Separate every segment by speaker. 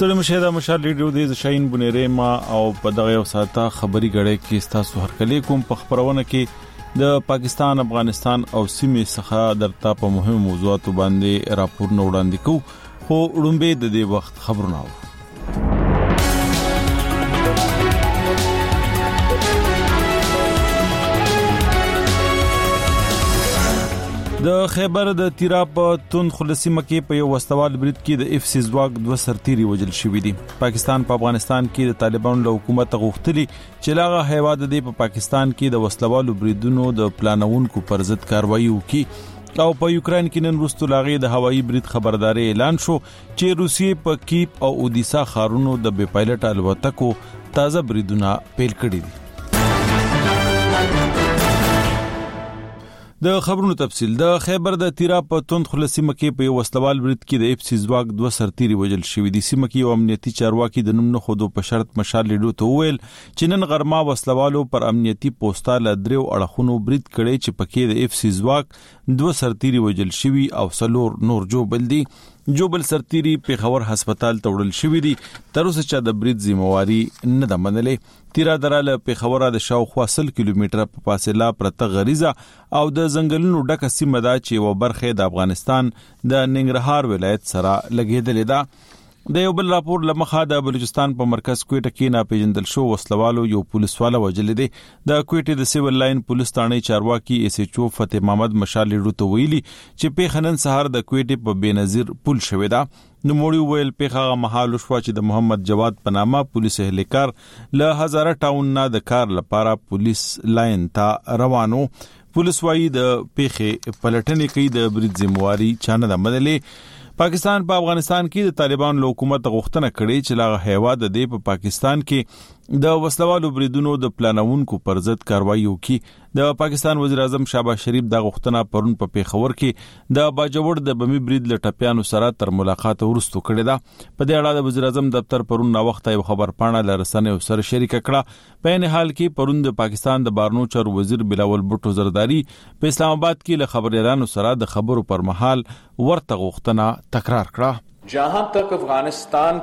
Speaker 1: ستړي مشه د مشال ریډیو د شاین بنيره ما او په دغه یو ساته خبري غړې کې تاسو هرکلی کوم په خبرونه کې د پاکستان افغانستان او سیمې څخه درته په مهمو موضوعاتو باندې راپور نه وړاندې کوو خو وړاندې د دې وخت خبرونه د خیبر د تیرا په توند خلصي مکه په یو وسوال برید کې د اف سی ځواک 2 سرتيري وجل شوې دي. پاکستان په افغانستان کې د طالبانو له حکومت غوښتلي چې لاغه هیواد د پاکستان کې د وسلوالو بریدونو د پلانونکو پر ضد کاروایی وکړي او په یوکرين کې نن وروسته لاغه د هوایي برید خبرداري اعلان شو چې روسیې په کیپ او اودیسا ښارونو د بې پایلټ الوتکو تازه بریدونه پیل کړي دي. د خبرونو تفصیل د خیبر د تیرا په توند خلصي مکه په یو وسلوال برید کې د اف سی ځواک 2 سرتيري وجل شوې دي. سیمه کې یو امنیتي چارواکي د نوم نه خودو په شرط مشال لیدو ته ویل چې نن غرما وسلوالو پر امنیتي پوسټال درو اړخونو برید کړي چې پکې د اف سی ځواک 2 سرتيري وجل شوي او سلور نور جوبل دي. جوبل سرتيري په خبر هسپتال ته وړل شوې دي. تر اوسه چې د برید ذمہواری نه ده منلې. تیرا دراله په خبره د شاوخوا 100 کیلومتره په فاصله پرته غریزه او د ځنګلونو ډکه سیمه ده چې و برخه د افغانستان د ننګرهار ولایت سره لګیدلې ده. د یو بل راپور لمخه د بلوچستان په مرکز کوټه کې ناپېژندل شو وسلوالو یو پولیسواله وجل دي. د کوټه د سیول لاین پولیس ثانې چارواکي اس ایچ او فتح محمد مشال لیدو ته ویلي چې په خنن سهار د کوټه په بنظیر پول شوې ده. نو موړي ویل په هغه محل شو چې د محمد جواد پنامه پولیس اهلکار له هزاره ټاون نه د کار لپاره پولیس لاین ته روانو. پولیس وايي د پیخه پلټنې کوي د برید ذمہواری چانه د مدلې. پاکستان په افغانستان کې د طالبان له حکومت غوښتنه کړې چې لاغه هیواد د پاکستان کې د وسلوالو بریدونو د پلانونکو پر ضد کاروایی وکړي. د پاکستان وزیر اعظم شهباز شریف د غوښتنه پرون په پیښور کې د باجوړ د بمی برید لټپیانو سره تر ملاقات ورستو کړی دا. په دې اړه د وزیر اعظم دفتر پرون نا وخت یو خبر پاڼه لرسنه سره شریک کړه. په نه حال کې پرون د پاکستان د بارنو چارو وزیر بلاول بوټو زرداری په اسلام آباد کې له خبريالانو سره د خبرو پر مهال ورته غوښتنه تکرار کړه.
Speaker 2: جہاں تک افغانستان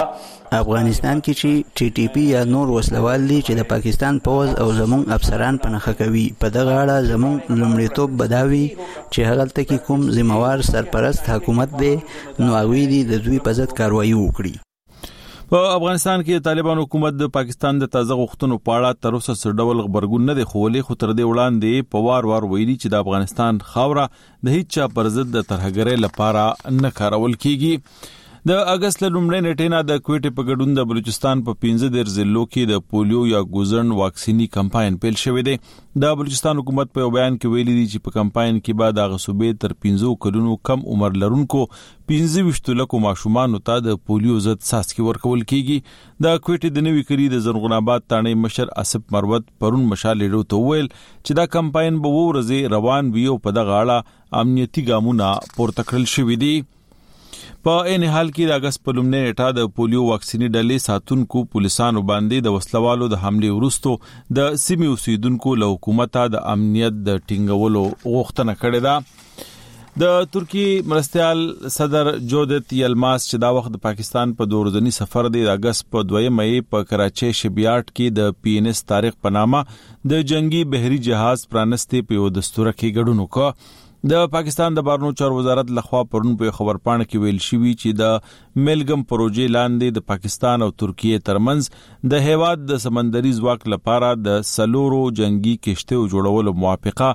Speaker 2: کې چې ټي ټي پی یا نور وسلوال دي چې د پاکستان پوز او زموږ افسران په نخښه کوي په دغه اړه زموږ لومړیتوب بداوي چې هغه تل کوم ذمہوار سرپرست حکومت دی نو هغه دي د دوی په ضد کاروایی وکړي.
Speaker 1: په افغانستان کې طالبان حکومت د پاکستان د تازه غوښتنو په اړه تر اوسه څه ډول خبرګون نه دی خولې خو تر دې وړاندې په وار ویلي چې د افغانستان خاوره د هیڅ چا پر ضد د ترهګرۍ لپاره نه کارول کیږي. د اگست لومړۍ نیټې نه د کوټې په ګډون د بلوچستان په 15 ضلعو کې د پولیو یا ګوزن واکسینی کمپاین پیل شوې دی. د بلوچستان حکومت په بیان کې ویلي دی چې په کمپاین کې بعد هغه صوبې تر 15 کلونو کم عمر لرونکو 15 لکو ماشومان ته د پولیو ضد څاڅکي ورکول کیږي. د کوټې د نوي کلی د زرغون آباد تانې مشر اسف مروت پرون مشال لیدو ته ویل چې دا کمپاین به ورځي روان وي او په دغه اړه امنیتي ګامونه پورته کړل شوې دي. په ان حال کې د اگست په لومړۍ نیټه د پولیو واکسینی ډلې ساتونکو پولیسانو باندې د وسلوالو د حمله ورستو د سیمې اوسیدونکو له حکومت د امنیت د ټینګولو غوښتنه کړې ده. د ترکی مرستيال صدر جودت یلماس چې دا وخت د پاکستان په دورځنی سفر دی د اگست په 2 مې په کراچي شپیاټ کې د پی ان اس تاریخ په نامه د جنگي بحري جهاز پرانستې په دستور کې ګډون وکړ. د پاکستان د بارنو چار وزارت لخوا پرون په خبر پاڼه کې ویل شوی چې د ملګم پروژې لاندې د پاکستان او ترکیه ترمنځ د هیواد د سمندري ځواک لپاره د سلورو جنگي کشتیو جوړولو موافقه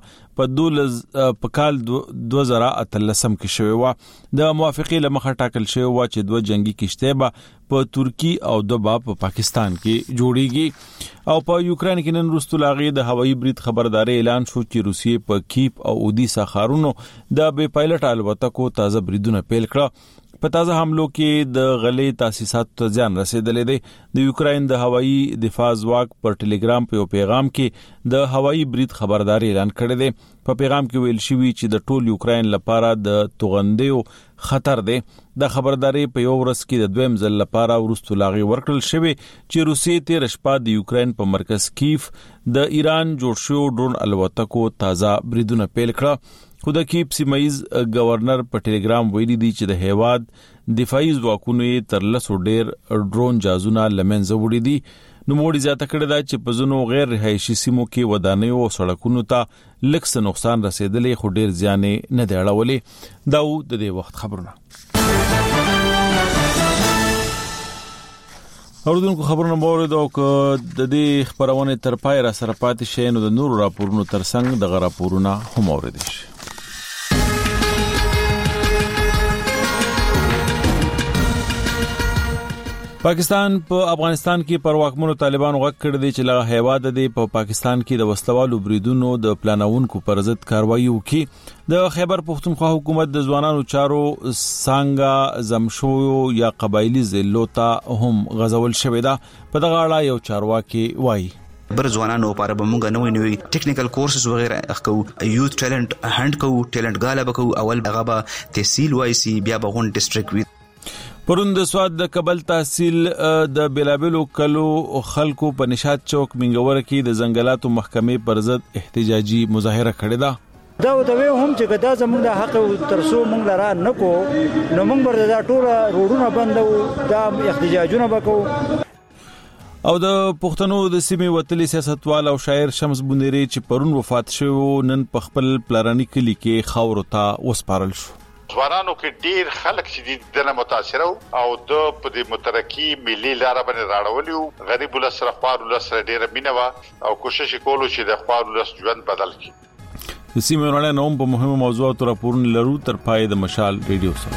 Speaker 1: په کال 2013 کې شوی و. د موافقې لمخه ټاکل شوی و چې 2 جنگي کشتۍ به په ترکی او د په پاکستان کې جوړیږي. او په یوکرين کې نن وروسته لاغې د هوایي برید خبرداري اعلان شو چې روسیې په کیپ او اودیسا ښارونو د بې پایلټ الوتکو تازه بریدونه پیل کړه. په تازه حملو کې د غلې تاسیساتو ته ځان رسیدلې دی. د یوکرين د هوایي دفاع ځواک پر ټلګرام په پیغام کې د هوایي برید خبرداري اعلان کړی دی. په پیغام کې ویل شوی چې د ټول یوکرين لپاره د توغندیو خطر دی. د خبرداري په یو ورځ کې د دویم ځل لپاره ورستو لاغي ورکړل شوی چې روسیې تیر شپه د یوکرين په مرکز کیف د ایران جوړ شو ډرون الوتکو تازه بریدونه پیل کړه. خو د کیپ سیمایز گورنر په ټلګرام ویلي دی چې د هیواد دفاعي ځواکونو تر لسو ډیر ډرون جازونه لمنځه وړي دي. نو موږ زیاته کړی دا چې په ځینو غیر رهایشي سیمو کې ودانیو او سړکونو ته لږ څه نقصان رسیدلی خو ډیر زیان نه دی اړولی. دا و د دې وخت خبرونه. اوردونکو خبرونه مورد او د دې خبرونه تر پای را سره پاتې شي نو د نورو راپورونو ترڅنګ د راپورونه هم اوریدل شي. پاکستان په افغانستان کې پر واکمنو طالبانو غږ کړی دی چې لغه هیواد دی په پاکستان کې د وسلوالو بریدونو د پلانونکو پر ضد کاروایی وکړي. د خیبر پختونخوا حکومت د ځوانانو چارو څنګه زمشو یا قبایلی ضلعو ته هم غزول شوې ده. په دغه اړه یو چارواکي وایي
Speaker 3: بر ځوانانو لپاره به موږ نوې ټیکنیکل کورسز وغیرہ اخکو یوث ټیلنٹ هند کو ټیلنٹ غالب کو اول دغه به تحصیل وایسي بیا به غون ډیسټریکټ وي.
Speaker 1: پروند سواد د کابل تحصیل د بلابلو کلو خلکو په نشاط چوک منګور کې د ځنګلاتو محکمې پر ضد احتجاجي مظاهره کړې ده.
Speaker 4: دا دوی هم چې دا زموږ د حق ترسو موږ لاره نکو نو موږ ورته ټول روډونه بندو دا احتجاجونه وکړو.
Speaker 1: او د پښتنو د سیمې وتلي سیاستوال او شاعر شمس بونیری چې پرون وفات شو نن په خپل پلارانی کلی کې خاور ته وسپارل شو.
Speaker 5: ځوانانو کې ډیر خلک چې دنه متاثر او د په دې مترقي ملي لار باندې راړولیو غریب ولسره خپل ولسره ډیر مینوا او کوشش کولو چې د خپل ولس ژوند بدل کړي.
Speaker 1: د سیمې ورانه نوم په مهمه موضوعاتو راپورونه لرو تر پای د مشال ریډیو سره.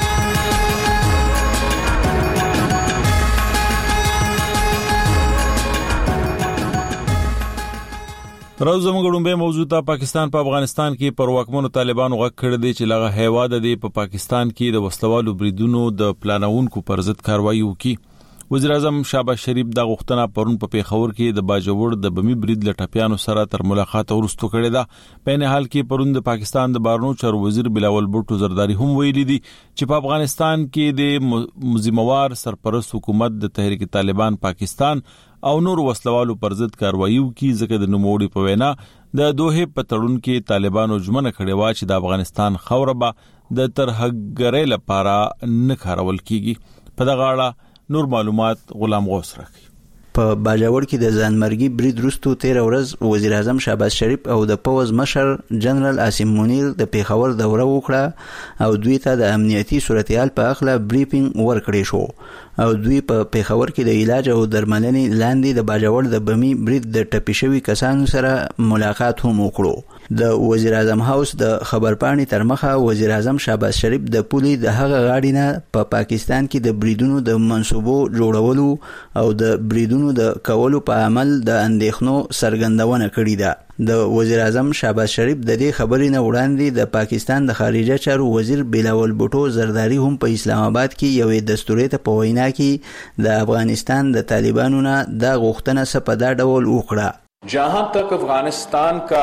Speaker 1: راځو موږ ډومبه موضوع ته پاکستان په افغانستان کې پر واکمنو طالبانو غږ کړی دی چې لغه هیواد دی په پاکستان کې د وسلوالو بریدونو د پلانونکو پر ضد کاروایی وکړي. وزیر اعظم شهباز شریف د غوښتنه پرون په پیښور کې د باجوړ د بمی برید لټپیانو سره تر ملاقات ورستو کړی دا. په نه حال کې پرون د پاکستان د بارنو چارو وزیر بلاول بوټو زرداری هم ویلي دي چې په افغانستان کې د مزموار سرپرست حکومت د تحریک طالبان پاکستان او نور وسلوالو پر ضد کاروایی وکړي ځکه د نوموړي په وینا د دوه په تړون کې طالبانو ژمنه کړې و چې د افغانستان خوره به د ترهګرۍ لپاره نه کارول کیږي. په دغه اړه نور معلومات غلام غوث راکړي.
Speaker 2: په باجوړ کې د ځانمرګي برید وروسته 13 ورځ وزیر اعظم شهباز شریف او د پوز مشر جنرال عاصم منیر د پیښور دوره وکړه او دوی ته د امنیتي صورتحال په اړه بریفینګ ورکړی شو او دوی په پیښور کې د علاج او درملنې لاندې د باجوړ د بمی برید د ټپي شوي کسانو سره ملاقات هم وکړو. د وزیر اعظم هاوس د خبرپاڼې تر مخه وزیر اعظم شهباز شریف د پولي د هغه غاړې نه په پاکستان کې د بریدونو د منصوبو جوړولو او د بریدونو د کولو په عمل د اندېښنو څرګندونه کړې ده. د وزیر اعظم شهباز شریف د دې خبرې نه وړاندې د پاکستان د خارجه چارو وزیر بلاول بوټو زرداری هم په اسلام آباد کې یوې دستوري ته په وینا کې د افغانستان د طالبانو نه د غوښتنه څخه په دا ډول وکړه.
Speaker 6: जहां तक अफगानिस्तान का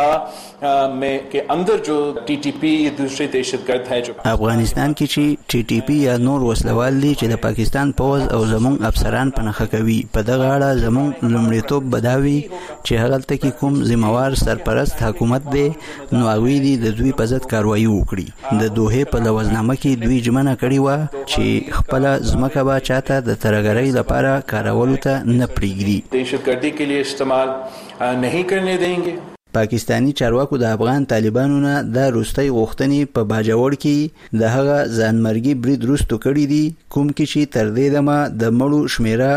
Speaker 6: के अंदर जो टीटीपी दूसरे दहशतगर्द है जो
Speaker 2: افغانستان کې چې ټي ټي پی یا نور وسلوال دي چې د پاکستان پوز او زموږ افسران پنهخه کوي په دغه اړه زموږ لومړیتوب بداوي چې هغلته کې کوم ذمہوار سرپرست حکومت دی نو هغه دي د دوی په ضد کاروایی وکړي. د دوه په لوزنامه کې دوی ژمنه کړې و چې خپل ځمکه به چاته د ترګرۍ لپاره کارولو ته نه پریږدي.
Speaker 6: दहशतगर्दी के लिए इस्तेमाल नहीं करने देंगे.
Speaker 2: پاکستانی چارواکو د افغان طالبانو نه د روستۍ غوښتنې په باجوړ کې د هغه ځانمرګي برید وروسته کړی دي کوم کې چې تر دې دمه د مړو شمیره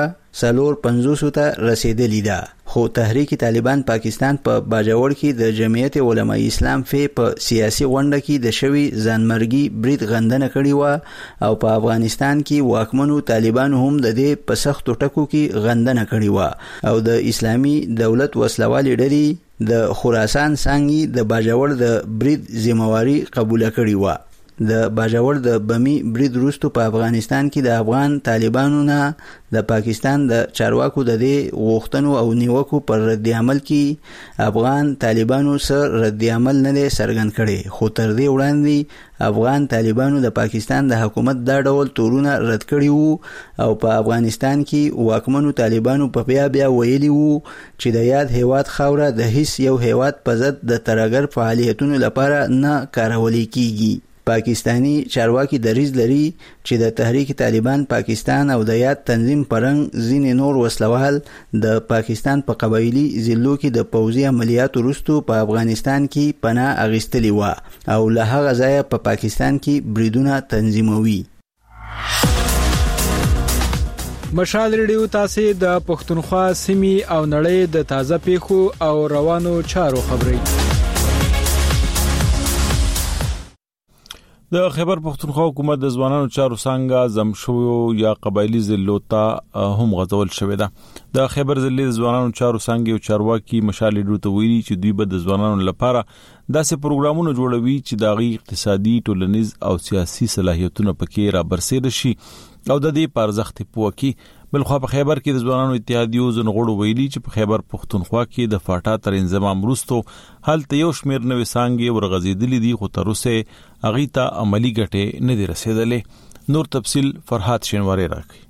Speaker 2: 450 ته رسیدلی ده. خو تحریک طالبان پاکستان په باجوړ کې د جمعیت علماء اسلام په سیاسي غونډه کې د شوی ځانمرګي برید غندنه کړې و او په افغانستان کې واکمنو طالبان هم د دې په سختو ټکو کې غندنه کړې و او د اسلامي دولت وسلوالې ډلې د خراسان څنګه د باجوړ د برید ذمہواری قبول کړې و. د باجوړ د بمی برید وروسته په افغانستان کې د افغان طالبانو نه د پاکستان د چارواکو د دې غوښتنو او نیوکو پر رد عمل کې افغان طالبانو سره رد عمل نه څرګند کړي. خو تر دې وړاندې افغان طالبانو د پاکستان د حکومت دا ډول تورونه رد کړي وو او په افغانستان کې واکمنو طالبانو په بیا ویلي وو چې د یاد هیواد خاوره د هیڅ یو هیواد په ضد د ترګر فعالیتونو لپاره نه کارول کیږي. پاکستانی چارواکي دریځ لري چې د تحریک طالبان پاکستان او د یاد تنظیم پرنګ ځینې نور وسلوال د پاکستان په قبایلی ضلعو کې د پوځي عملیاتو وروسته په افغانستان کې پناه اخیستلې و او له هغه ځایه په پاکستان کې بریدونه تنظیموي.
Speaker 7: مشال ریډیو تاسو د پښتونخوا سیمې او نړۍ د تازه پیښو او روانو چارو خبري.
Speaker 1: د خیبر پښتونخوا حکومت د ځوانانو چارو څنګه زمشو یا قبایلی ضلعو ته هم غځول شوې ده. د خیبر ضلع د ځوانانو چارو څنګه او چارواکي مشال ریډیو ته ویلي چې دوی به د ځوانانو لپاره داسې پروګرامونه جوړوي چې د غي اقتصادي، ټولنیز او سیاسي صلاحیتونو پکې را برسېره شي او د دې پرځخت پوکي. بلخو په خیبر کې د ځوانانو اتحادیو زنغړو ویلي چې په خیبر پښتونخوا کې د فاټا تر انضمام وروسته هلته یو شمیر نوې څانګې ورغزیدلې دي خو تر اوسه هغه ته عملی ګټه نه دی رسیدلې. نور تفصیل فرحات شینواری راکړي.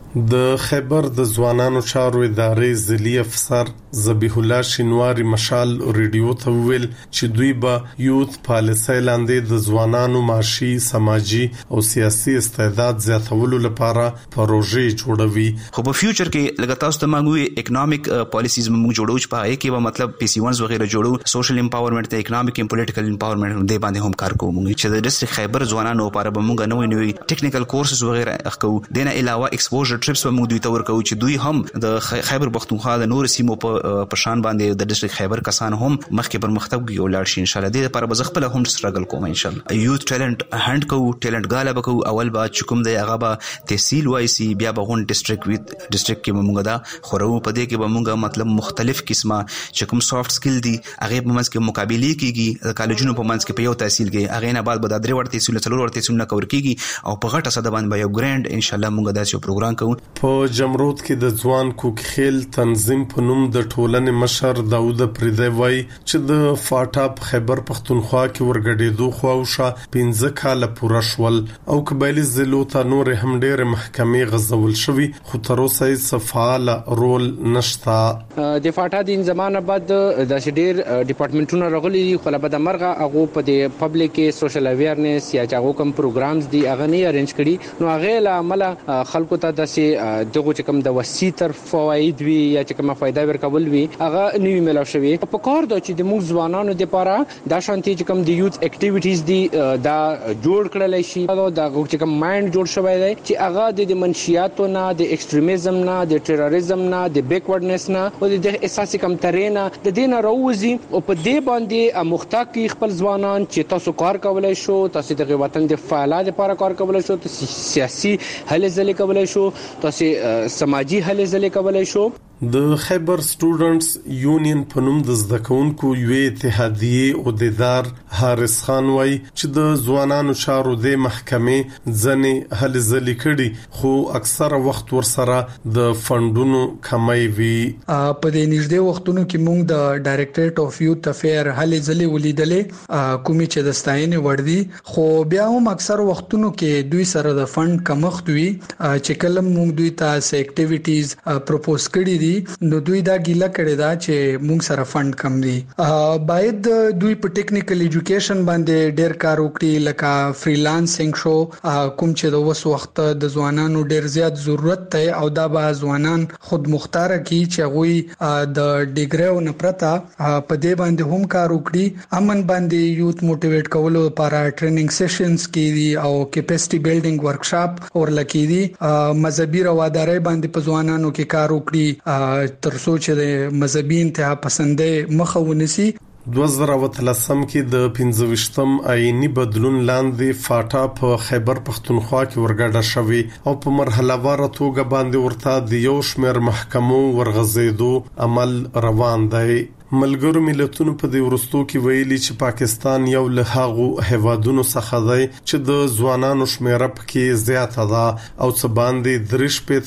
Speaker 8: د خیبر د ځوانانو چارو ادارې ضلعي افسر ذبیح الله شینواری مشال ریډیو ته ویل چې دوی به یوث پالیسي لاندې د ځوانانو معاشي، سماجي او سیاسي استعداد زیاتولو لپاره پروژې جوړوي.
Speaker 3: خو په فیوچر کې لکه تاسو ته موږ اکونومیک پالیسیز موږ جوړو چې په هغه کې به مطلب PC1s وغیرہ جوړو، سوشل امپاورمنت ته اکونومیک او پولیټیکل امپاورمنت دې باندې هم کار کوو. موږ چې د ډیسټریکټ خیبر ځوانانو لپاره به موږ نوې ټیکنیکل کورسز وغیرہ اخکو. دنه علاوه ایکسپوژر ټریپس به موږ دوی ته ورکو چې دوی هم د خیبر پښتونخوا د نور سیمو په شان باندې د ډیسټریکټ خیبر کسان هم مخکې پرمختګ کوي او لاړ شي ان شاء الله. دې لپاره به خپل هم سټرګل کوم ان شاء الله. یوث ټالنت هاند کو ټالنت غاله بکو اول با چکم دی هغه به تحصیل وایسي بیا به غون ډیسټریکټ کې موږ دا خورو په دې کې به موږ مطلب مختلف قسمه چکم سافټ سکل دي هغه په منځ کې مقابله کیږي. کالجونو په منځ کې په یو تحصیل کې هغه نه بعد به د درې ورته تحصیل څلور ورته تحصیل نه کور کیږي او په غټه صد باندې یو ګرانډ ان شاء الله موږ دا یو پروګرام کوو.
Speaker 8: په جمرود کې د ځوان کوکخیل تنظیم په نوم د ټولنې مشر داوود پردی وای چې د فاټا خیبر پښتونخوا کې ورګډېدو خواوشه 15 کال پوره شول او قبایلی ضلعو ته نور هم ډېر محکمې غزول شوی خو تر اوسه یې فعال رول نشتا.
Speaker 9: د فاټا د زمانه بعد د ډېر ډپارټمنټونو راغلي خو له بده مرغه هغه په د پبلک سوشل اویرنس یا هغه کوم پروګرامز دی هغه نه ارینج کړي نو هغه له عمل خلکو ته داسې دغه چې کوم د وسیع تر فواید وی یا چې کومه فائدہ ورکول وی هغه نیو ملو شوی. په کار د چې د موږ ځوانانو لپاره دا شانتي چې کوم د یوث اکټیویټیز دی دا جوړ کړل شي دا چې کوم مایند جوړ شوی دی چې هغه د منشیاتو نه د ایکستریمیزم نه د ټیرریزم نه د بیکورډنس نه او د اساسي کم ترینه د دینه راوځي او په دې باندې مختاقي خپل ځوانان چې تاسو کار کولای شو، تاسو د وطن د فعالیت لپاره کار کولای شو، تاسو سیاسي هلې ځلې کولای شو، تاسو سماجی هلې ځلې کولای شو.
Speaker 8: د خیبر سټوډنټس یونین په نوم د زده کوونکو یو اتحادیه عہدیدار حارث خان وای چې د ځوانانو چارو د محکمې ځنې هلې ځلې کړي خو اکثره وخت ورسره د فندونو کمای وی.
Speaker 7: په دې نږدې وختونو کې موږ د ډایریکټریټ اف یوث افیر هلې ځلې ولیدلې کومې چې د ستاینې وړ دي خو بیا هم اکثر وختونو کې دوی سره د فند کمښت وي چې کله موږ دوی ته اکټیویټیز پروپوز کړي دي نو دوی دا ګیله کړی دا چې موږ سره فند کم دي. باید دوی په ټیکنیکل ایجوکیشن باندې ډیر کار وکړي لکه فریلانسینګ شو کوم چې د وس وخت د ځوانانو ډیر زیات ضرورت دی او دا به ځوانان خود مختار کی چې غوي د ډیګریو نه پرته په دې باندې هم کار وکړي. امن باندې یوث موټیویټ کولو لپاره ټریننګ سیشنز کیږي او کیپاسټي بیلډینګ ورکشاپ ورلکې دي. مذهبي رواداري باندې په ځوانانو کې کار وکړي تر څو چې د مذهبي انتها پسندۍ مخه ونیسي.
Speaker 8: 2013 کې د 25م آئینی بدلون لاندې فاټا په خیبر پښتونخوا کې ورګډه شوی او په مرحله وار توګه باندې ورته د یو شمېر محکمو ورغزیدو عمل روان دی. ملګرو ملتونو په دې ورستو کې ویلي چې پاکستان یو له هغو هیوادونو څخه دی چې د ځوانانو شمیره پکې زیاته ده او څه باندې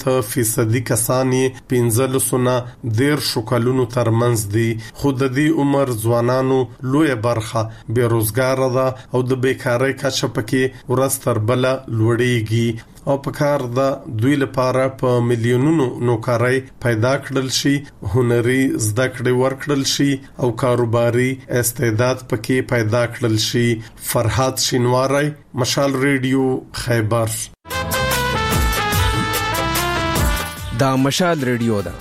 Speaker 8: 3% کسان یې 15 نه 10 کلونو ترمنځ دي. خو د دې عمر ځوانانو لوی برخه بیروزګار ده او د بیکاری کچه پکې ورځ تر بله لوړیږي او په کار د دوی لپاره په میلیونونو نوکرۍ پیدا کړل شي، هنري زده کړې ورکړل شي او کاروباري استعداد پکې پیدا کړل شي. فرحات شینواری، مشال ریډیو، خیبر.
Speaker 10: دا مشال ریډیو ده.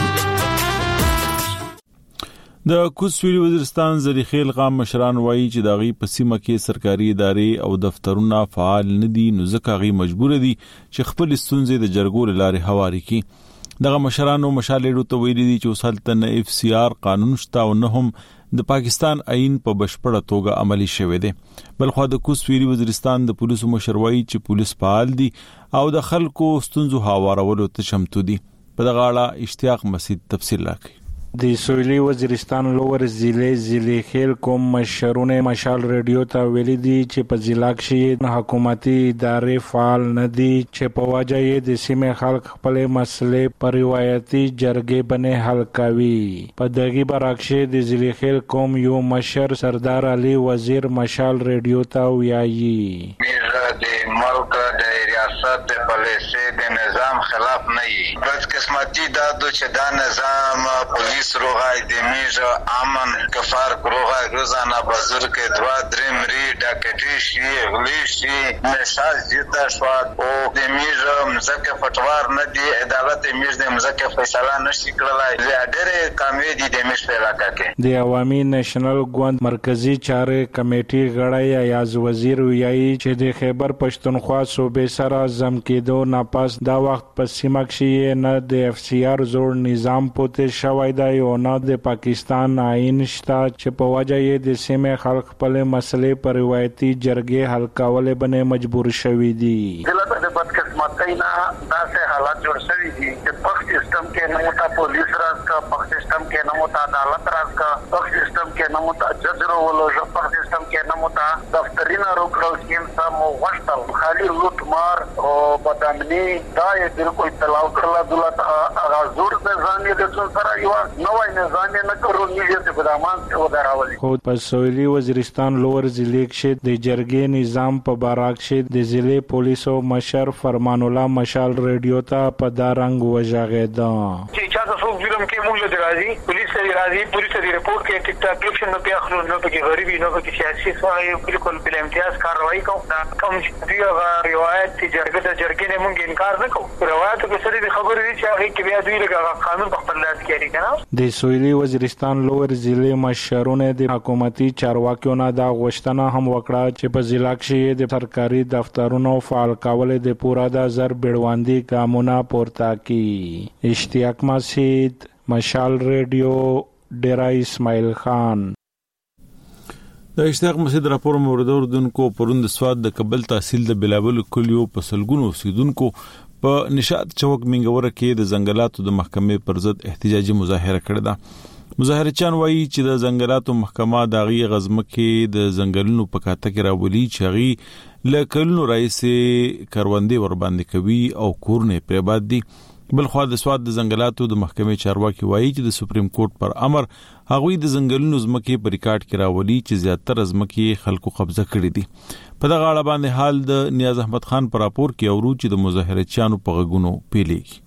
Speaker 1: د کوچویلی وزیرستان زریخیل قام مشران وایي چې د غي په سیمه کې سرکاري ادارې او دفترونه فعال نه دي، نو ځکه غي مجبور دي چې خپل ستونزې د جرګو لارې هواري کړي. دغه مشرانو مشالېډو ته ویلي دي چې وسلطن FCR قانون شته او نه هم د پاکستان آئین په بشپړه توګه عملی شوی دی. بلخو د کوچویلی وزیرستان د پولیسو مشر وایي چې پولیس فعال دي او د خلکو ستونزو هوارولو ته چمتو دي. په دغه اړه اشتیاق مسعود تفصیل راکړي.
Speaker 11: د سویلی وزیرستان لوور ضلع خیل کوم مشرونه مشال ریډیو ته ویلي دي چې په ضلع کې حکومتي ادارې فعال نه دي چې په وجه یې د سیمې خلک خپل مسلې پر روایتي جرګې باندې حل کوي. په دغه برعکس د ضلع خیل کوم یو مشر سردار علي وزیر مشال ریډیو ته ویایي
Speaker 12: د ملک د ریاست د پالیسي د نظام خلاف نه وي. بس قسمتي دا چې دا نظام پولیس روغای د میجو امن کفار روغای روزانه بازار کې 2-3 مری ډاکټي شي غلی شي نشاز جدا شو او د میجو مزکه فتوار نه دی عدالت میج د مزکه فیصله نشي کړلای. ډېر کامیدي د میج په علاقه کې
Speaker 11: د عوامي نېشنل ګوند مرکزی چارې کمیټې غړی ایاز وزیر ویایي چې د خیبر پښتونخوا صوبې سره زم کېدو ناپاس دا وخت په سیمه کې نه د FCR زوړ نظام پوتې شوی دی او نه د پاکستان آئین شته چې په وجه یې د سیمې خلک خپل مسلې پر روایتي جرګې حل کولو باندې مجبور شوي دي.
Speaker 12: د بدقسمتۍ نه داسې حالات جوړ شوي دي چې پخ سیستم کې نه موته پولیس راز کا، پخ سیستم کې نه موته عدالت راز کا، پخ سیستم کې نه موته جج ورولو، پخ سیستم کې نه موته دفترونه روکړل چې سم وشتل خالي لوټ مار او بدامني دا یې بالکل تلاو کړل. دولت غزور د ځانې د څو سره یو نوې نظام نه کړو نیږي چې بدامان او دراولي.
Speaker 11: خو په سویلی وزیرستان لوور ضلع کې د جرګې نظام په بارک کې د ضلع پولیسو مشر فرمان الله مشال ریډیو ته په دا رنګ وژغېدا
Speaker 12: چې چا تاسو ظلم کې موږ درازي پولیس سره راځي، پولیس سره رپورټ کې ټیک ټاک اکشن نه پیاخلو نه پکې غریبي نه پکې سیاسي سوای بالکل بل امتیاز کاروایی کوم دا کوم چې دی روایت چې جرګې نه موږ انکار نه کوو. روایت کې سړي د خبرې دي چې هغه کې بیا دوی لګا قانون په خپل لاس کې لري کنه.
Speaker 11: د سویلی وزیرستان لوور ضلع مشرونه د حکومتي چارواکیو نه دا غوښتنه هم وکړه چې په ضلع کې د سرکاري دفترونو فعال کول د پورا د زر بیړواندي ګامونه پورته کړي. اشتیاق مسعود، مشال ریډیو، ډیرا اسماعیل خان.
Speaker 1: د اشتیاق مسعود راپور موردوردونکو پروند سواد د کابل تحصیل د بلاول کلیو په سلګونو اوسیدونکو په نشاط چوک منګوره کې د ځنګلاتو د محکمې پر ضد احتجاجي مظاهره کړې ده. مظاهرچیان وایي چې د ځنګلاتو محکمه د غي غزمکې د ځنګلونو په کاته کې راولي چې غي لکلونو رئیس کروندې ور باندې کوي او کورنه پرباد دي. بلخو د سواد د ځنګلاتو د محکمې چارواکي وایي چې د سپریم کورټ پر امر هغوی د ځنګلونو ځمکې په ریکارډ کې راولي چې زیاتره ځمکې خلکو قبضه کړې دي. په دغه اړه باندې حال د نیاز احمد خان پر راپور کې اورو چې د مظاهرچیانو په غږونو پیلېږي.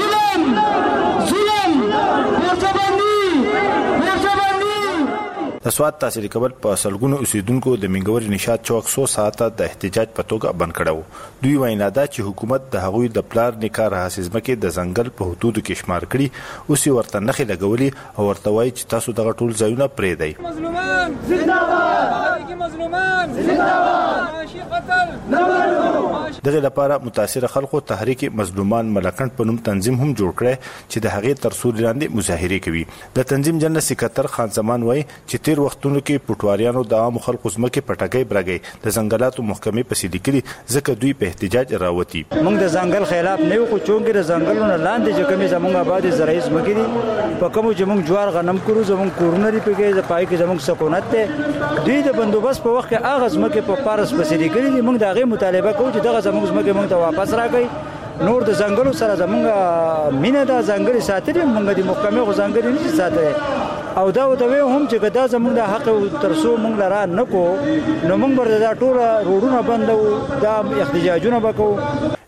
Speaker 13: د سواد تحصیل کابل په سلګونو اوسیدونکو د منګوري نشاط چوک 100 ساعته د احتجاج په توګه بند کړو. دوی وینا ده چې حکومت د هغوی د پلار نکار حساسمه کې د ځنګل په حدودو کې شمار کړي اوس ورته نخې لګولي او ورته وایي چې تاسو دغه ټول ځایونه پرې دی.
Speaker 14: مظلومان زنده‌باد، مظلومان زنده‌باد، ماشي قتل نمرو.
Speaker 13: دغه لپاره متاثر خلکو تحریک مظلومان ملکند په نوم تنظیم هم جوړ کړی چې د هغې تر سوري لاندې مظاهره کوي. د تنظیم جنرال سکرټر خان زمان وایي چې تیر وختونو کې پټواریانو د عام خلکو ځمکې پټګي برګي د ځنګلاتو محکمې پسې لیکلي ځکه دوی په احتجاج راوتی.
Speaker 4: موږ د ځنګل خلاف نه یو خو چونګې د ځنګلونو لاندې چې کومې زموږ آباد زرعي ځمکې دي په کوم چې موږ جوار غنم کړو زموږ کورونه لري پکې د پای کې زموږ سکونت ته دوی د بندوبست په وخت کې اغاز ځمکې په پارس پسې لیکلي دي. موږ د هغې مطالبه کوو چې دغه زموږ ځمکې موږ ته واپس راکړي. نور د ځنګلو سره زموږ مینه ده، ځنګلې ساتلې موږ د محکمې خو ځنګلې نشي ساتلی او دا وتوی هم چې دا زموږ د حق ترسو موږ لرا نه کو نو موږ بر دا ټول روډونه بندو دا احتجاجونه وکړو.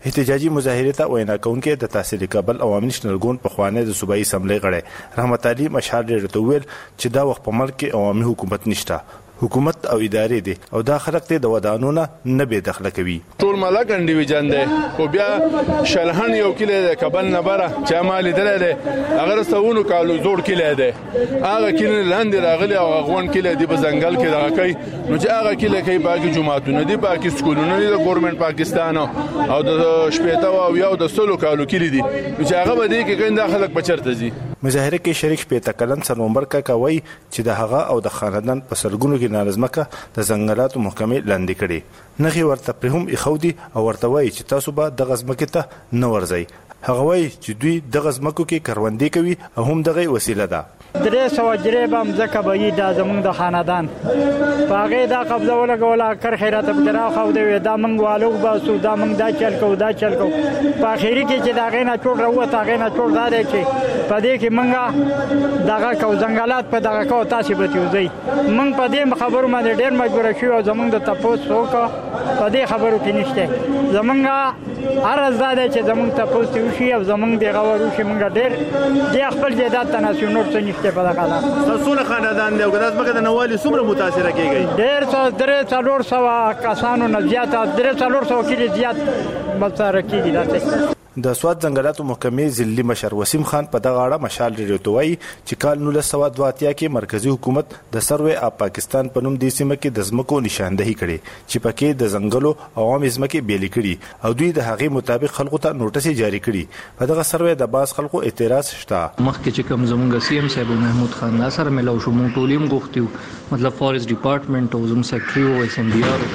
Speaker 13: احتجاجي مظاهره ته وینا کوونکې د تحصیل کابل عوامي نېشنل ګوند په خوانه د صوبایي اسمبلی غړی رحمت علي مشال ډېر ویل چې دا وخت په ملک کې عوامي حکومت نشته، حکومت او ادارې دي او دا خلک ته د ودانونه نه به دخل کوي.
Speaker 15: ټول ملک انډیویژن دی خو بیا شلهن یو کله د کابل نه بره چې مالي درې هغه سونو کالو جوړ کله دی هغه کله لاندې راغلي او غون کله دی په ځنګل کې راکای نو چې هغه کله کوي باقي جماعتونه دي باقي سکولونه دي د ګورنمنت پاکستان او د شپېته او یو د سلو کالو کلی دي چې هغه به دي کې ګنده خلک بچرته دي.
Speaker 13: مظاهره کې شریک پېته کلن سنومبر کا کوي چې د هغه او د خاندان په سرګونو کې نارضمکه د ځنګلاتو محکمې لاندې کړي نه ورته پرهم اخودي او ورته وایي چې تاسو به د غزمکه ته نه ورځي. هغه وایي چې دوی د غزمکو کې کروندې کوي او هم دغه وسیله ده.
Speaker 16: 300 جریب هم ځکه به دا زمونږ د خاندان په هغې دا قبضه ولګوله کرښې راته پکې راښودې دا موږ والوغ باسو دا موږ دا چل کوو دا چل کوو په اخري کې چې د هغې نه چوټ راووت هغې نه چوټ دا دی چې په دې کې موږ دغه کوو ځنګلات په دغه کوو تاسې به تیوځئ موږ په دې خبرو باندې ډېر مجبوره شوي او زموږ د تپوس وکړه په دې خبرو کې نشته زموږ عرض دا دی چې زموږ تپوس ته وشي او زموږ دغه ور وشي موږ ډېر دې خپل جایداد ته ناسیو نور څه نشته په دغه
Speaker 17: څونه خاندان دی او که داسې د نووالي څومره متاثره کېږي؟
Speaker 16: ډېر 300 کسانو نه زیاته 300 کیلو زیات متاثره کېږي داسې.
Speaker 13: د سواد ځنګلاتو محکمې ضلعي مشر وسیم خان په دغه اړه مشال ریډیو وایي چې کال 1982 کې مرکزی حکومت د سروې اپ پاکستان په نوم د سیمه کې د ځمکو نشاندهي کړي چې پکې د ځنګلو عوام ځمکې بیلې کړي او دوی د هغې مطابق خلکو ته نوټس جاری کړي. په دغه سروې د باز خلکو اعتراض شته.
Speaker 18: مخکې چې کوم زموږ سی ام صاحب محمود خان ناصر ملو شو مونږ ټول یې غوښتیو مطلب فارست ډپارټمنټ او زموږ سیکرټري او اس ام ډي ار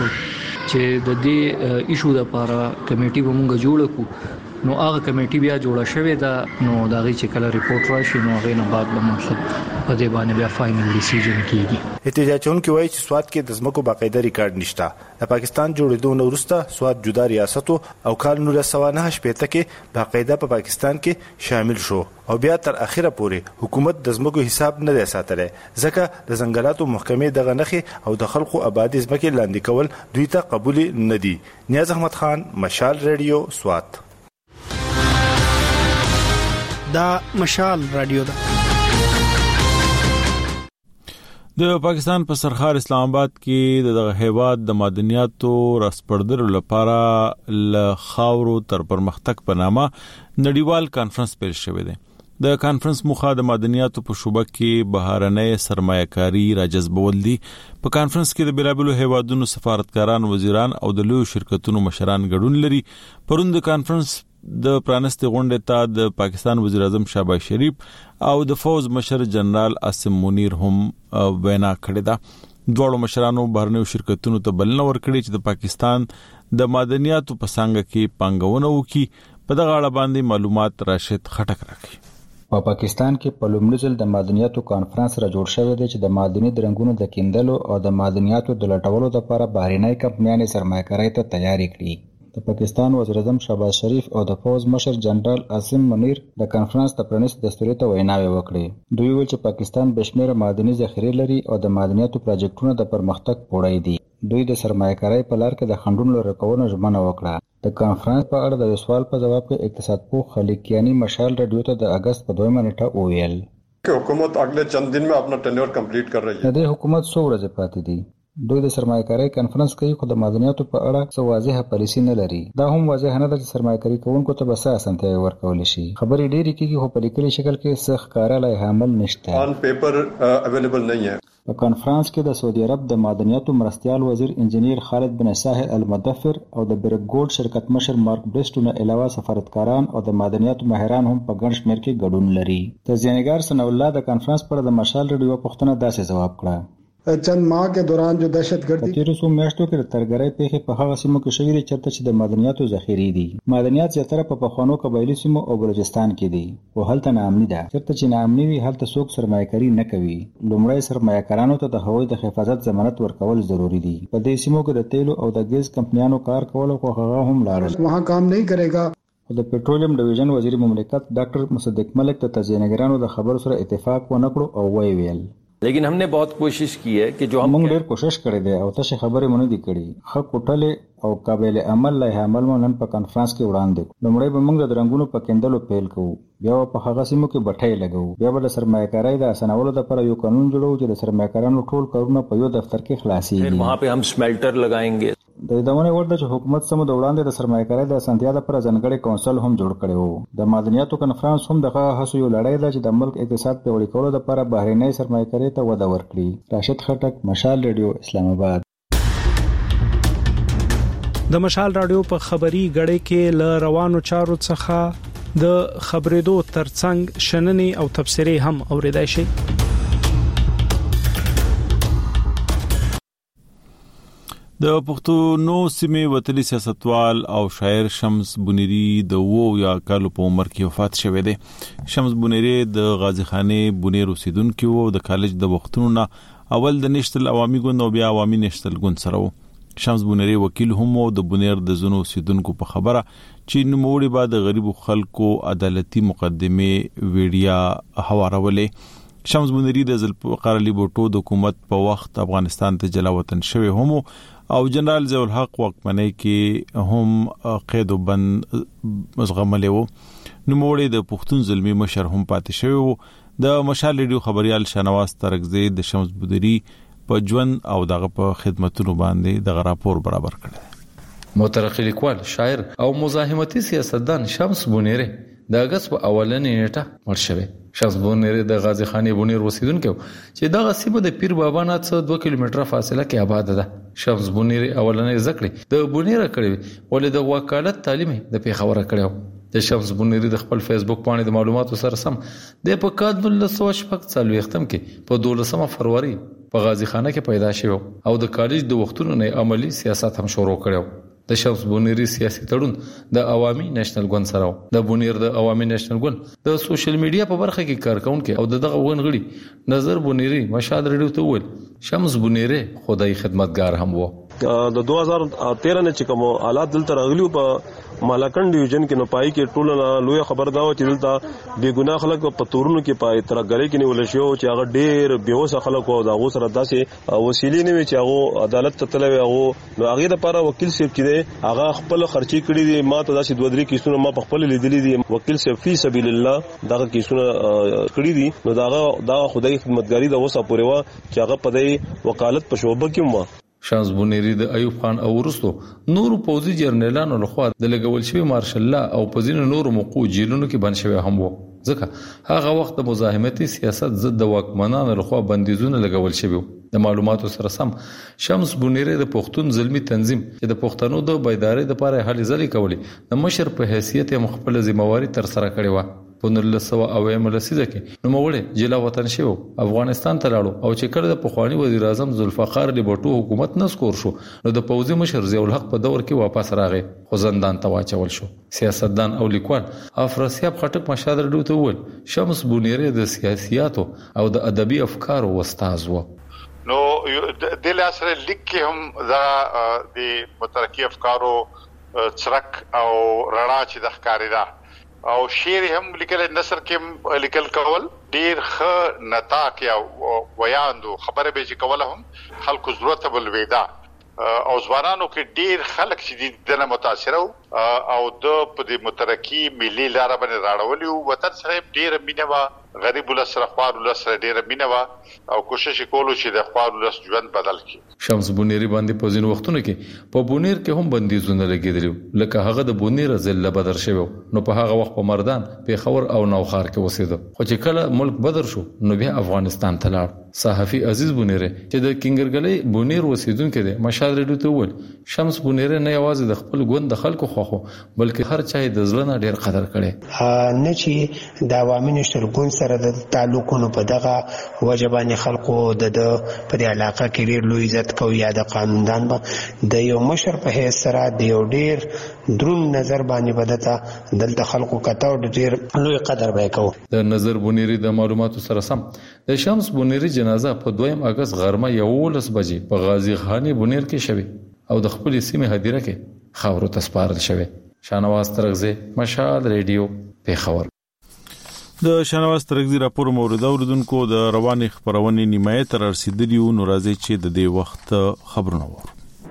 Speaker 18: چې د دې ایشو لپاره کمیټي به مونږ جوړ کړو نو هغه کمیټي بیا جوړه شوې ده نو دا غي چې کله ریپورت راشي نو هغه نه بعد به مطلب په دې باندې بیا فائنل ډیسیژن کیږي.
Speaker 13: احتجاجونکو وایي چې سواد کې د ځمکو باقاعده ریکارډ نشته. د پاکستان جوړېدو نه وروسته سواد جدا ریاست او کال 1998 کې باقاعده په پاکستان کې شامل شو او بیا تر اخره پورې حکومت د ځمکو حساب نه دی ساتلی ځکه د ځنګلاتو محکمې دغه نښې او د خلکو آبادي ځمکې لاندې کول دوی ته قبول نه دي. نیاز احمد خان مشال ریډیو سواد.
Speaker 19: دا مشال رادیو ده.
Speaker 1: د پاکستان په سرخار اسلام آباد کې دغه هیواد د معدنیاتو راسپړدلو لپاره ل خاورو تر پرمختګ په نامه نړیوال کانفرنس پیل شوی دی. د کانفرنس موخه د معدنیاتو په شوبه کې بهرنۍ سرمایه‌کاري راجذبول دي. په کانفرنس کې د بیلابلو هیوادونو سفارتکاران، وزیران او د لوی شرکتونو مشران ګډون لري. پرون د کانفرنس د پرانستې غونډې ته د پاکستان وزیر اعظم شهباز شریف او د فوز مشر جنرال عاصم منیر هم وینا کړې ده. دواړو مشرانو بهرنیو شرکتونو ته بلنه ورکړې چې د پاکستان د معدنیاتو په څانګه کې پانګونه وکړي. په دغه اړه باندې معلومات راشد خټک راکړي.
Speaker 20: په پاکستان کې په لومړي ځل د معدنیاتو کانفرنس را جوړ شوی دی چې د معدني درنګونو د کیندلو او د معدنیاتو د لټولو لپاره بهرنۍ کمپنیانې سرمایه‌کارۍ ته تیاری کړي. د پاکستان وزیر اعظم شهباز شریف او د فوز مشر جنرال عاصم منیر د کانفرنس د پرانیستې دستوري ته ویناوې وکړې. دوی ویل چې پاکستان بشمیره معدني ذخیرې لري او د معدنیاتو پروجیکټونو د پرمختګ پوړی دي. دوی د سرمایه‌کارۍ په لار کې د خنډونو لرې کولو ژمنه وکړه. د کانفرنس په اړه د سوال په جواب کې اقتصاد پوه خلیقیانی مشال رادیو ته د اگست په 2 نیټه وویل
Speaker 21: چې حکومت اگلے چند دن میں اپنا ٹینیور کمپلیٹ کر رہی ہے.
Speaker 20: د حکومت 100 ورځې پاتې دي. دوی د سرمایه‌کارۍ کانفرنس کوي خو د معدنیاتو په اړه څه واضحه پالیسي نه لري. دا هم واضح نه ده چې سرمایه‌کاري کوونکو ته به څه اسانتیاوې ورکول شي. خبرې ډېرې کېږي خو په لیکلي شکل کې څه ښکاره لایحه عمل نشته.
Speaker 21: آن پیپر اویلیبل نہیں ہے.
Speaker 20: په کانفرنس کې د سعودي عرب د معدنیاتو مرستیال وزیر انجنیر خالد بن ساحر المدفر او د برک ګولډ شرکت مشر مارک برسټو نه علاوه سفارتکاران او د معدنیاتو ماهران هم په ګڼ شمېر کې ګډون لري. تزیانګار ثناء الله د کانفرنس پر د مشال رډیو پوښتنه داسې جواب کړه.
Speaker 22: چند ماہ کے دوران جو دہشتگردی
Speaker 20: په تیرو څو میاشتو کې د ترګرۍ پیښې په هغه سیمو کې شوې دي چېرته چې د معدنیاتو ذخیرې دي. معدنیات زیاتره په پخوانو قبایلي سیمو او بلوچستان کې دي او هلته ناامني ده. چېرته چې ناامني وي هلته څوک سرمایه‌کاري نه کوي. لومړی سرمایه‌کارانو ته د هغوی د حفاظت ضمانت ورکول ضروری دي. په دې سیمو کې د تیلو او د ګیس کمپنیانو کار کول خو هغه هم لاړل
Speaker 22: وहाँ काम नहीं करेगा.
Speaker 20: د پټرولیم ډیویژن وزیر مملکت ډاکټر مصدق ملک د تزیانګرانو د خبرو سره اتفاق ونه کړو او ویل
Speaker 5: लेकिन हमने बहुत कोशिश की है कि जो हम
Speaker 20: ډېر کوشش کړی دی او تاسو خبرې مونږ دي کړی خو کوټله او قابل عمل له عمل مونږ په کانفرنس کې وړاندې لومړی به موږ د رنگونو په کېندلو پیل کوو بیا په هغه سیمو کې بټای لګو بیا به سرمایه‌کاري د اسناولو لپاره یو قانون جوړو چې د سرمایه‌کارانو ټول کارونه په یو دفتر کې خلاصي
Speaker 5: फिर वहां पे हम स्मेल्टर लगाएंगे
Speaker 20: د دمنه ورته چې حکومت سم د وړاندې د سرمایه‌کاري د اسانتیا لپاره ځانګړي کونسل هم جوړ کړو د معدنیاتو کانفرنس هم دغه هڅو یو لړۍ ده چې د ملک اقتصاد په وړي کولو لپاره بهرنۍ سرمایه‌کاري ته وده ورکړي راشد خټک مشال ریډیو اسلام آباد
Speaker 19: د مشال رادیو په خبري غړې کې ل روانو چارو څخه د خبرېدو ترڅنګ شننې او تبصرې هم اوریدای شي
Speaker 1: د پښتونو سیمې وتلي سیاستوال او شاعر شمس بنيري د وو یا کالو په عمر کې وفات شوه دی. شمس بنيري د غازی خانه بنیر اوسیدونکو وو د کالج د وختونو نه اول د نشتل عوامي ګوند او بیا عوامي نشتل ګوند سره وو. شمس بنيري وکیل هم وو د بنیر د زونو اوسیدونکو په خبره چې نوموړي بعد غریب خلکو عدالتي مقدمه ویډیا حوارولې. شمس بنيري د ذوالفقار علي بوټو د حکومت په وخت افغانستان ته جلا وطن شوی هم او جنرال ضیاء الحق واکمنۍ کې هم قید او بند مزغملې وو. نوموړي د پښتون زلمي مشر هم پاتې شوی وو. د مشال ریډیو خبريال شنواز ترکزی د شمس بنيري په ژوند او دغه په خدماتونو باندې د راپور برابر کړی.
Speaker 6: مترقی لیکوال شاعر او مزاحمتي سیاستدان شمس بنيري د اگست په اولنې نیټه مړ شوی. شمس بنيري د غازی خانه بنیر اوسیدونکو چې دغه سیمه د پیر بابا نه څخه 2 کیلومتره فاصله کې آباد ده. شمس بنيري اولنې ذکر د بنیر کړی ولې د وکالت تعلیم د پیښور کړو. د شمس بنيري د خپل فیسبوک باندې د معلوماتو سره سم د په کال 1940 کې په 12 فروری په غازی خانه کې پیدا شو او د کالج د وختونو نه عملی سیاست هم شروع کړو. د شمس بنيري سیاسي تړون د عوامي نېشنل ګوند سره د بنیر د عوامي نېشنل ګوند د سوشل میډیا په برخه کې کارکونکو او دغه غونغړي نظر بنيري مشال ریډیو ته ویل شمس بنيري خدای خدمتګار هم وو.
Speaker 23: د 2013 نه چې کوم حالات دلته راغلیو په مالاکنډ ډیویژن کې نه پای کې ټول لوی خبر دا و چې دلته بے ګناه خلک په تورونو کې پای ترګری کې نیول شو چې هغه ډېر بیوسه خلک او دا غو سره داسې وسیلې نه وي چې هغه عدالت ته تلوي هغه نو هغه لپاره وکیل صاحب چې هغه خپل خرچي کړی دي ما ته داسې 2-3 کیسونه ما په خپل لیدلې دي وکیل صاحب فی سبیل الله دا کیسونه کړی دي نو دا خدای خدمتګاری دا وسه پورې وا چې هغه په دې وکالت په شوبه کې و.
Speaker 6: شمس بنيري د ایوب خان او ورستو نورو پوځي جرنیلانو لخوا د لګول شوی مارشل الله او پزینو نورو موقوع جیلونو کې بند شوی هم وو. ځکه هغه وخت د مزاحمتي سیاست ضد د واکمنانو لخوا بندیزونه لګول شوی. د معلوماتو سره سم شمس بنيري د پښتون زلمی تنظیم چې د پښتنو د بیداری لپاره هلې ځلې کولې د مشر په حیثیت مخبل ذمہواری تر سره کړې و. په 1900 لسیده کې نو موږ جلا وطن شو افغانستان ته لاړو او چې کله د پخوانی وزیر اعظم ذوالفقار علي بوټو حکومت نسکور شو نو د پوځي مشر ضیاء الحق په دور کې واپس راغی خو زندان ته واچول شو. سیاستدان او لیکوال افراسیاب خټک مشال ریډیو ته وویل شمس بنيري د سیاسياتو او د ادبي افکارو استاد و.
Speaker 24: نو د لاسره لیک هم د مترقی افکارو څرک او رڼا چې د ښکاریدا او شعر هم لیکل نثر کې لیکل کول ډیر ښه نطاق یا ویاندو خبره به چې کوله هم خلکو ضرورت بل وېدا او ځوانانو کې ډیر خلک چې دنه متاثر او د په دې مترقی ملي لار باندې راړولیو وطن سره ډیر مینه غریب ولسره خوار ولسره ډیر مینه او کوشش کولو چې د خوار ولس ژوند بدل کړي.
Speaker 6: شمس بنيري باندې په ځینو وختونو کې په بونیر کې هم بندیزونه لګیدل لکه هغه د بونیر ضلع بدر شوی نو په هغه وخت په مردان پیښور او نوخار کې اوسېده خو چې کله ملک بدر شو نو بیا افغانستان ته لاړ. صحافي عزیز بنيري چې د کینګرګلې بونیر اوسیدونکو دی مشال ریډیو ته وویل شمس بنيري نه یوازې د خپل ګوند د خلکو خوخو بلکې هر چا د ځلنه ډیر قدر کړي
Speaker 25: نه چې د عوامي نشتر ګوند سره د تعلقونو په دغه وجبانی خلکو د په دې علاقه کې ډیر لوی عزت کوي یا د قانوندان به د یو مشر په هیڅ سره د یو ډیر درون نظر باندې بدته دلته خلکو کته او ډیر لوی قدر به کوي.
Speaker 6: د نظر بنيري د معلوماتو سره سم د شمس بنيري جنازه په 2 اگست غرمه 11 بجې په غازی خانه بنیر کې شوه او د خپل سیمه هدیره کې خاورو ته سپارل شوه. شانواز ترغزه مشال ریډیو پیښور.
Speaker 1: د شنواز ترغزي راپور اوریدونکو د رواني خبرونې نیمایه تر رسیدلی نو راځي چې د دې وخت خبرونه وو.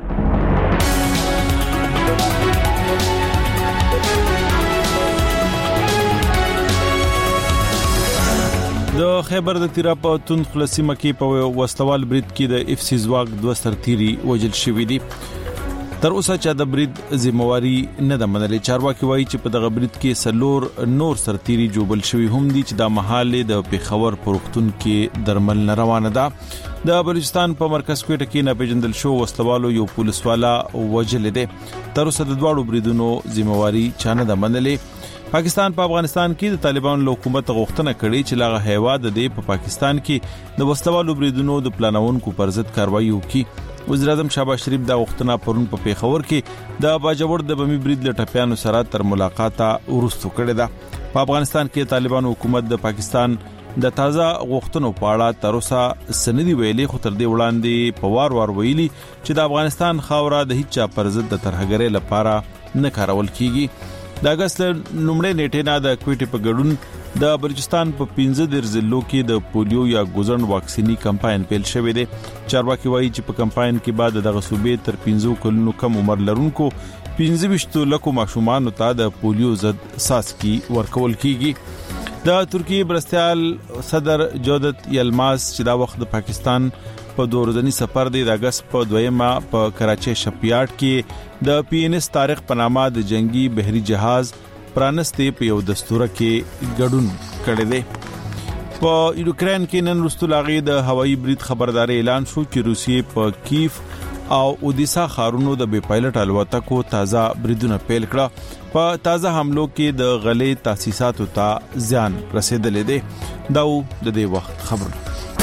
Speaker 1: د خیبر د تیرا په توند خلاصي مکی په وستوال برید کې د اف سی زواګ 2 سرتيري وجل شوې دي. تر اوسه چې د برید ذمہواری نه د منلې. چارواکي وایي چې په دغه برید کې سلور نور سرتيري جوبل شوی هم دي چې د محل د پیښور پروختون کې درمل نه روانه ده. د بلوچستان په مرکز کوټه کې نه پیژندل شو وستوالو یو پولیس والا وجل دي. تر اوسه د دوړو بریدونو ذمہواری چانه د منلې. پاکستان په افغانستان کې د طالبانو حکومت غوښتنه کړې چې لاغه هیواد د پاکستان کې د وستوالو بریدونو د پلانونکو پر ضد کاروایی وکړي. وزیر اعظم شهباز شریف دا غوښتنه پرون په پیښور کې د باجوړ د بمی برید لټپیانو سره تر ملاقاته ورستو کړې ده. په افغانستان کې طالبانو حکومت د پاکستان د تازه غوښتنو په اړه تر اوسه سندي ویلي خو تر دې وړاندې په وار ویلي چې د افغانستان خاوره د هیڅ پر ضد د ترهګرۍ لپاره نه کارول کیږي. د اگست نومړی نیټه نه د کوټې په ګډون د بلوچستان په 15 ضلعو کې د پولیو یا ګوزن واکسینی کمپاین پیل شوی دی. چارواکي وایي چې په کمپاین کې بعد دغه صوبې تر 15 کلونو کم عمر لرونکو 25 لکو ماشومان ته د پولیو ضد ساسکی ورکول کیږي. د ترکیه برستیال صدر جودت یلماس چې دا وخت د پاکستان په دورځنی سفر دی د اگست په 2 په کراچي شپیاټ کې د پی ان ایس تاریخ په نامه د جنگي بحري جهاز پرانستې په یو دستور کې ګډون کړی دی. په یوکرين کې نن وروسته لاغي د هوایي برید خبرداري اعلان شو چې روسیې په کیف او اودیسا ښارونو د بي پایلټ الوتکو تازه بریدونه پیل کړه. په تازه حملو کې د غلې تاسیساتو ته زیان رسیدلې دی. دا د دې وخت خبر.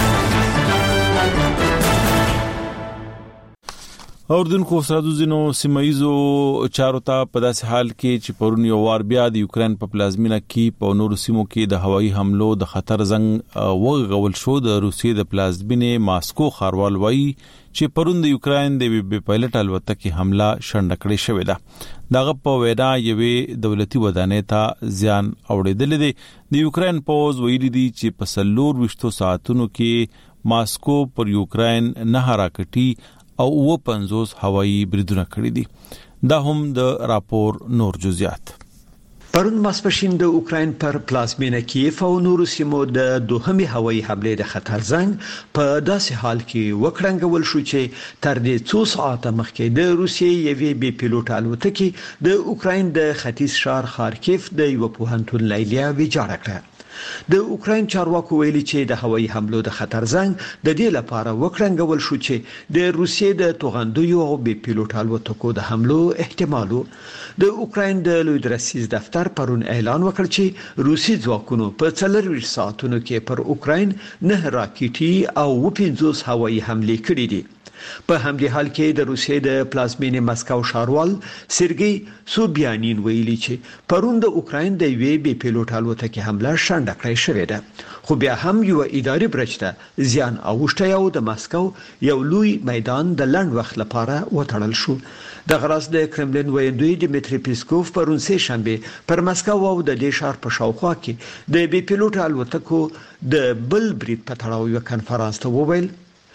Speaker 1: اردن کو سره د زینو سیمایزو چارو ته په داسې حال کې چې پرون یو وار بیا د یوکرين په پلازمینه کې په نورو سیمو کې د هوایي حملو د خطر زنګ وغول شو. د روسیې د پلازمینه ماسکو خاروال وایي چې پرون د یوکرين د بي پایلټ الوتکې حمله شنډ کړې شوې ده. دغه په وینا یوې دولتي ودانۍ ته زیان اوریدل دي. د یوکرين پوز ویلي دي چې په 24 ساعتونو کې ماسکو پر یوکرين نه راکټي او 50 هوایي بریدونه کړی دي. دا هم د راپور نور جزئیات.
Speaker 2: پرون ماسپښین د اوکراین پر پلازمینه کیف او نورو سیمو د دوهمي هوایي حمله د خطر زنګ په داسې حال کې وکړنګول شو چې تر دې څو ساعته مخکې د روسیې یوې بي پایلوټ الوتکې د اوکراین د ختیځ ښار خارکیف د یو پوهنتون لیلیا ویجاړه کړه. د اوکراین چارواکو ویلي چې د هوایي حملو د خطر زنګ د دې لپاره وکړنګول شو چې د روسیې د توغندیو او بي پایلوټ الوتکو د حملو احتمالو. د اوکراین د لوی درسیز دفتر پرون اعلان وکړ چې روسي ځواکونو په 24 ساعتونو کې پر اوکراین 9 راکټي او 50 هوایي حمله کړې دي. په همدې حال کې د روسیې د پلازمینې مسکو ښاروال سرګي سوبیانین ویلي چې پرون د اوکراین د وی بي پایلوټ الوتکې حمله شنډه کړې شوې ده. خو بیا هم یو اداري برجته زیان اوښته او د مسکو یو لوی میدان د لنډ وخت لپاره وټړل شو. د غراس د کرملین ویندوی ډیمیټری پیسکوف پرون سه شنبه پر مسکو او د دې ښار په شاوخوا کې د بي پایلوټ الوتکو د بل برید په تړاو یو کنفرانس ته وویل.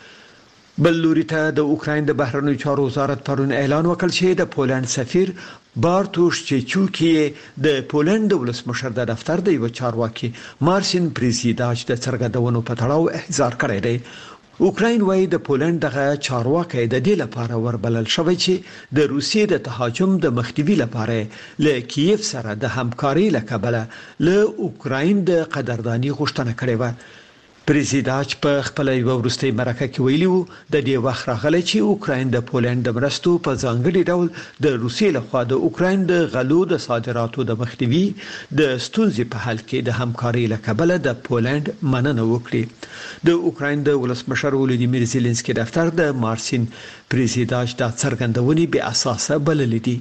Speaker 2: بل لوري ته د اوکراین د بهرنیو چارو وزارت پرون اعلان وکړ چې د پولند سفیر بارتوش چیچوکی د پولند د ولسمشر د دفتر د یو چارواکي مارسین پریزیداچ د څرګندونو په تړاو احضار کړی دی. اوکراین وايي د پولند دغه چارواکي د دې لپاره وربلل شوی چې د روسیې د تهاجم د مخنیوي لپاره له کیف سره د همکاري لکبله له اوکراین د قدردانی غوښتنه کړې و. پریزیداچ په خپل یو ورستي مرکه کې ویلي وو د دې وخت راغلی چې اوکراین د پولند د مرستو په ځانګړي ډول د روسیې لخوا د اوکراین د غلو د صادراتو د مخنیوي د ستونزې په حل کې د همکاري لکبله د پولند مننه وکړي. د اوکراین د ولسمشر ولودیمیر زيلنسکي دفتر د مارسین پریزیداچ د څرګندونې به اساسه بلل دي.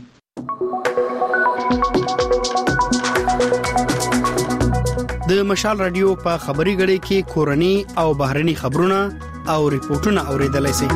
Speaker 3: د مشال رادیو په خبري غړي کې کورني او بهرني خبرونه او ریپورتونه اوریدلای شئ.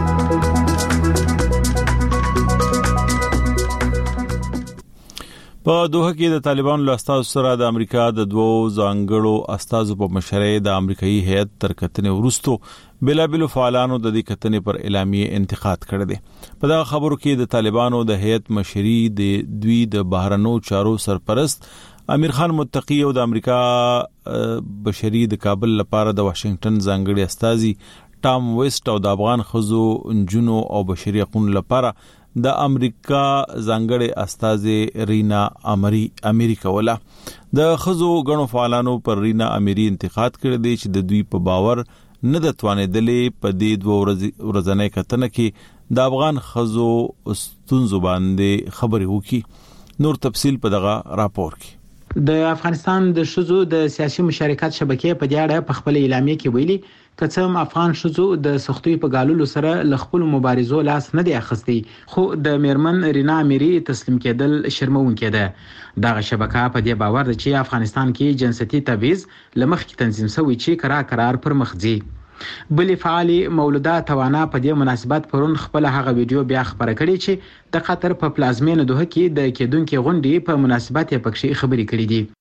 Speaker 1: په دوحه کې د طالبانو له استازو سره د امریکا د دوو ځانګړو استازو په مشرۍ د امریکایي هیئت تر کتنې وروسته بلابل فعالانو د دې کتنې پر اعلامیه انتقاد کړی دی. په دا خبرو کې د طالبانو د هیئت مشري د دوی د بهرنیو چارو سرپرست امیر خان متقی او د امریکا بشري د کابل لپاره د واشنگټن ځانګړي استازي ټام ویسټ او د افغان خزو انجونو او بشري حقوقو لپاره د امریکا ځانګړي استازي رینا امری کوله. د خزو غنو فعالانو پر رینا امری انتقاد کړی دی چې د دوی په باور نه د توانېدلې په دې دوه ورځې کتنه کې د افغان خزو ستونزو باندې خبرې وکړي. نور تفصيل په دغه راپور کې.
Speaker 7: د افغانستان د شذو د سیاسي مشارکت شبکې په دې اړه په خپل اعلامیه کې ویلي کڅم افغان شذو د سختوي په ګالولو سره لخپل مبارزو لاس نه دی اخستي، خو د میرمن رینا امری تسلیم کېدل شرمونکې ده. دغه شبکه په دې باور ده چې افغانستان کې جنسيتي تبعیض لمخ کې تنظیم شوی چې قرار پر مخ ځي. بلی فعالی مولوده توانا په دې مناسبت پرون خپل هغه ویډیو بیا خبره کړې چې د قطر په پلازمینه دوحه کې د کېدونکو غونډې په مناسبت یې پکې خبرې کړې دي.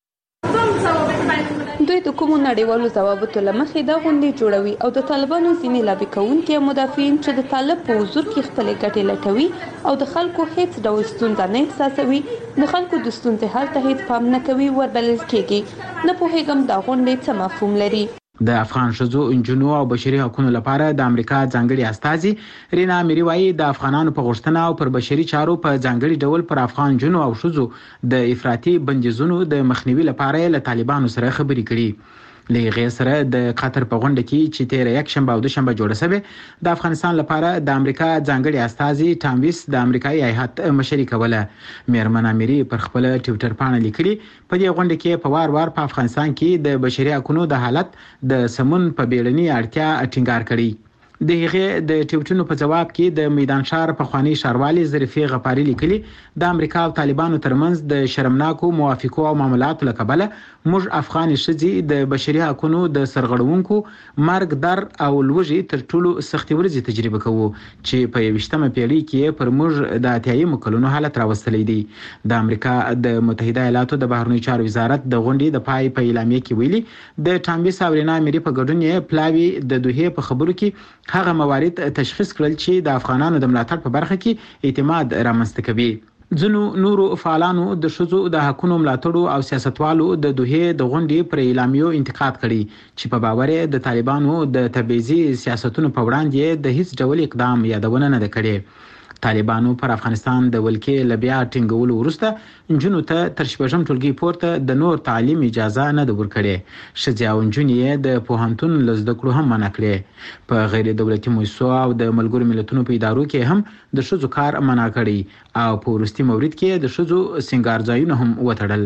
Speaker 8: دوی د کومو نړیوالو ضوابطو لمخې دا غونډې جوړوي او د طالبانو ځینې لابي کوونکي مدافعین چې د طالب په حضور کې خپل ګټې لټوي او د خلکو هیڅ ډول ستونزه نه احساسوي، د خلکو د ستونزې حل ته هیڅ پام نه کوي وربلل کېږي. نه پوهېږم دا غونډې څه مفهوم لري.
Speaker 7: د افغان شذو انجونو او بشري حقوقو لپاره د امریکا ځانګړي استازي رینا امری وايي د افغانانو په غوښتنه او پر بشري چارو په ځانګړي ډول پر افغان جنو او شذو د افراطي بندیزونو د مخنیوي لپاره له طالبانو سره خبرې کړي. لغه سره د قطر په غونډه کې چې تیر یک شنبه او دوشنبه جوړه شوه د افغانستان لپاره د امریکا ځانګړي استازي ټام ویس د امریکایي هیئت مشري کوله. میرمن امری پر خپل ټوئیټر باندې لیکلي په دې غونډه کې په وار په افغانستان کې د بشري حقوقو د حالت د سمون په بیړني اړتیا ټینګار کړی. د هغه د ټویټونو په جواب کې د میدان شهر په خواني شاروالي ظریفي غفاری لیکلي د امریکا او طالبانو ترمنځ د شرمناکو موافقو او معاملاتو لکبله موږ افغان شذي د بشري حقوقو د سرغړونکو مرګ در او لوږې تر ټولو سختي ورځې تجربه کوو چې په 20مه پیړۍ کې پر موږ د اتیايي مکلونو حالت راوستلې دي. د امریکا د متحده ایالاتو د بهرنیو چارو وزارت د غونډې د پای په اعلامیه کې ویلي د ټامبي ساورینا امری په ګډون یې پلاوی د دوه په خبرو کې هغه موارد تشخیص کړل چې د افغانانو د ملاتړ په برخه کې اعتماد رامنځته کوي. ځینو نورو فعالانو د شذو د حقوقو ملاتړو او سیاستوالو د دوه د غونډې پر اعلامیو انتقاد کړي چې په باور د طالبانو د تبعیضي سیاستونو په وړاندې د هیڅ ډول اقدام یادونه نه کړي. طالبانو پر افغانستان د ولکې لبیا ټینګولو وروسته انجونو ته تر شپږم ټولګي پورته د نور تعلیم اجازه نه ده ورکړې. ښځې او نجونې د پوهنتون لزده کړو هم منع کړې. په غیر دولتي مؤسسو او د ملګرو ملتونو په ادارو کې هم د ښځو کار منع کړی او په وروستي مورید کې د ښځو سنگار ځایونه هم وتړل.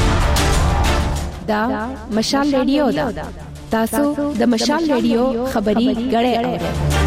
Speaker 9: دا مشال ریډیو ده. تاسو د مشال ریډیو خبري غړې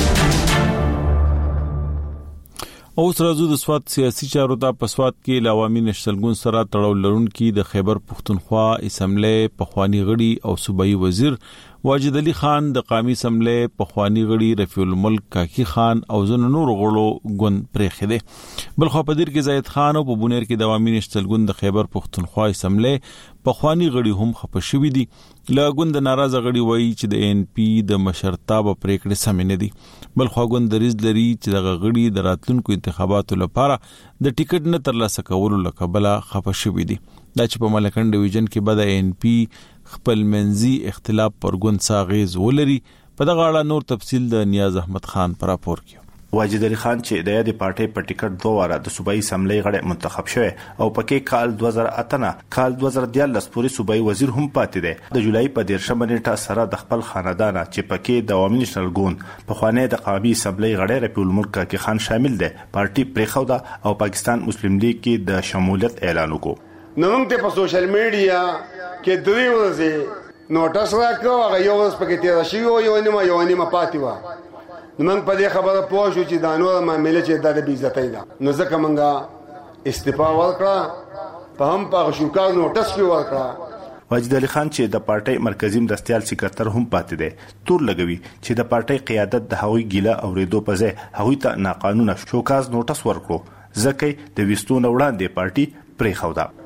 Speaker 1: اوس راځو د سواد سیاسي چارو ته. په سواد کې عوامي نشلګون سره تړاو لرونکي د خیبر پختونخوا اسمبلی پخوانی غړي او صوبایي وزیر واجد علي خان د قومي اسمبلی پخوانی غړي رفیع الملک کاکی خان او زنو نور غړو ګوند پرېخې دي. بل خو په دیر کې زید خان او په بونیر کې د عوامي نشلګون د خیبر پختونخوا اسمبلی پخوانی غړي هم خپه شوي دي. لا ګوند ناراضه غړي وایي چې د ان پی د مشرتابه پریکړې سم نه دي. بل خو ګوند دریز لري چې د غړي د راتلونکو انتخاباتو لپاره د ټیکټ نه ترلاسه کولو لکبله خپه شوي دي. دا چې په ملکن ډیویژن کې به د ان پی خپل منځي اختلاف پر ګوند ساغیز ولري. په دغه اړه نور تفصیل د نیاز احمد خان پر راپور کې.
Speaker 13: واجد علي خان چې د یادې پارټۍ په ټیکټ 2 واره د صوبایي اسمبلی غړی منتخب شوی او پکې کال 2008 نه کال 2014 پورې صوبایي وزیر هم پاتې دی. د جولای په 13 نیټه سره د خپل خاندان چې پکې د عوامي نشلګون په خوانې د قومي اسمبلی غړی رفیع الملک کاکی خان شامل دی پارټي پریخوده او پاکستان مسلم لیگ کې د شمولیت اعلان وکړ.
Speaker 10: نو موږ ته په سوشل میډیا کې دوی ورځې نوټس راکړو هغه یو ورځ پکې تیر شي یو نیمه پاتې و. نو موږ په دې خبره پوه شو چې دا نور معاملې چې د بې عزتۍ ده. نو ځکه موږ استعفا ورکړه په هم په شوکار نوټس کې ورکړه.
Speaker 13: واجد علي خان چې د پارټۍ مرکزی مرستیال سکرټر هم پاتې دی تور لګوي چې د پارټۍ قیادت د هغوی ګیله اوریدو په ځای هغوی ته ناقانونه شوکاز نوټس ورکړو ځکه د وستون وړاندې پارټي پرې خوده.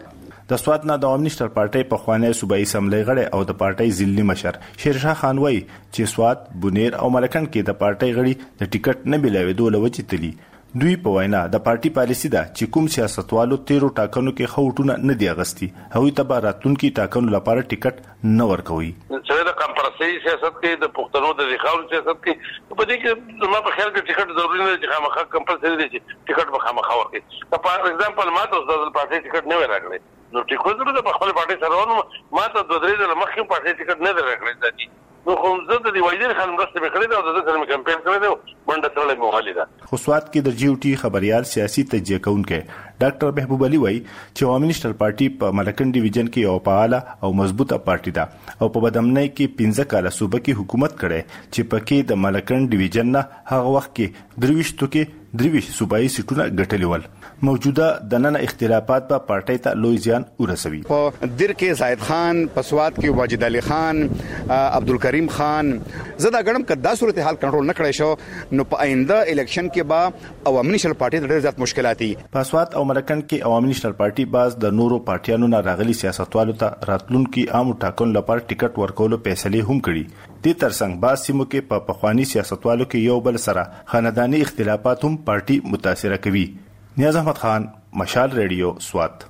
Speaker 13: د سوات نه د عوامي نېشنل پارټۍ په خوانی صوبایي اسمبلی غړی او د پارټۍ ضلعي مشر شیرشاه خان وایي چې سوات بونیر او ملکند کې د پارټۍ غړي د ټیکټ نه بلاوېدو له وجې تلي. دوی په وینا د پارټي پالیسي ده چې کوم سیاستوالو تیرو ټاکنو کې خوټونه نه دی اغستی هغوی ته به راتلونکي ټاکنو لپاره ټیکټ نه ورکوي.
Speaker 4: چې د کمپرسي سیاست کې د پښتنو د ځخاو سیاست کې په دې کې ما په خیال کې ټیکټ ضروري نه دی چې خامخا کمپلسري دی چې ټیکټ به خامخا ورکړي. په ایگزامپل ما ته د پارټي ټیکټ نه ورکړي نو ټیکټ ضروري د خپل پارټي سره ونه ما ته د درې د مخکې پارټي ټیکټ نه ورکړي ځکه نو خو زه د دې وایي خلک مرسته وکړي دا د سره کمپاین کړی دی منډه سره موالي ده.
Speaker 13: خو سوات کې د جی او ټي خبريال سیاسي تجزیه کوونکی ډاکټر محبوب علي وایي چې عوامي نېشنل پارټي په ملکند ډیویژن کې یو فعاله او مضبوطه پارټي ده او په بدامنۍ کې 15 کاله صوبه کې حکومت کړي چې پکې د ملکند ډیویژن نه هغه وخت کې 23 صوبایي سیټونه ګټلي ول. موجوده د نن اختلافات په پارټۍ ته لوی زیان ورسوي.
Speaker 11: په دیر کې زاید خان، په سوات کې واجد علي خان، عبدالکریم خان زدا ګڼم کدا صورتحال کنټرول نه کړی شو نو په آینده الیکشن کې با عوامي نېشنل پارټي د ډېر زیات مشکلاتي.
Speaker 13: په سوات او ملکند کې عوامي نېشنل پارټي باز د نورو پارټیانو نه راغلي سیاستوالو ته راتلونکي عام ټاکنو لپاره ټیکټ ورکولو فیصله هم کړي. د ترڅنګ باز سیمو کې په پخوانی سیاستوالو کې یو بل سره خاندانی اختلافات هم پارټي متاثر کوي. نیاز احمد خان، مشال ریډیو، سوات.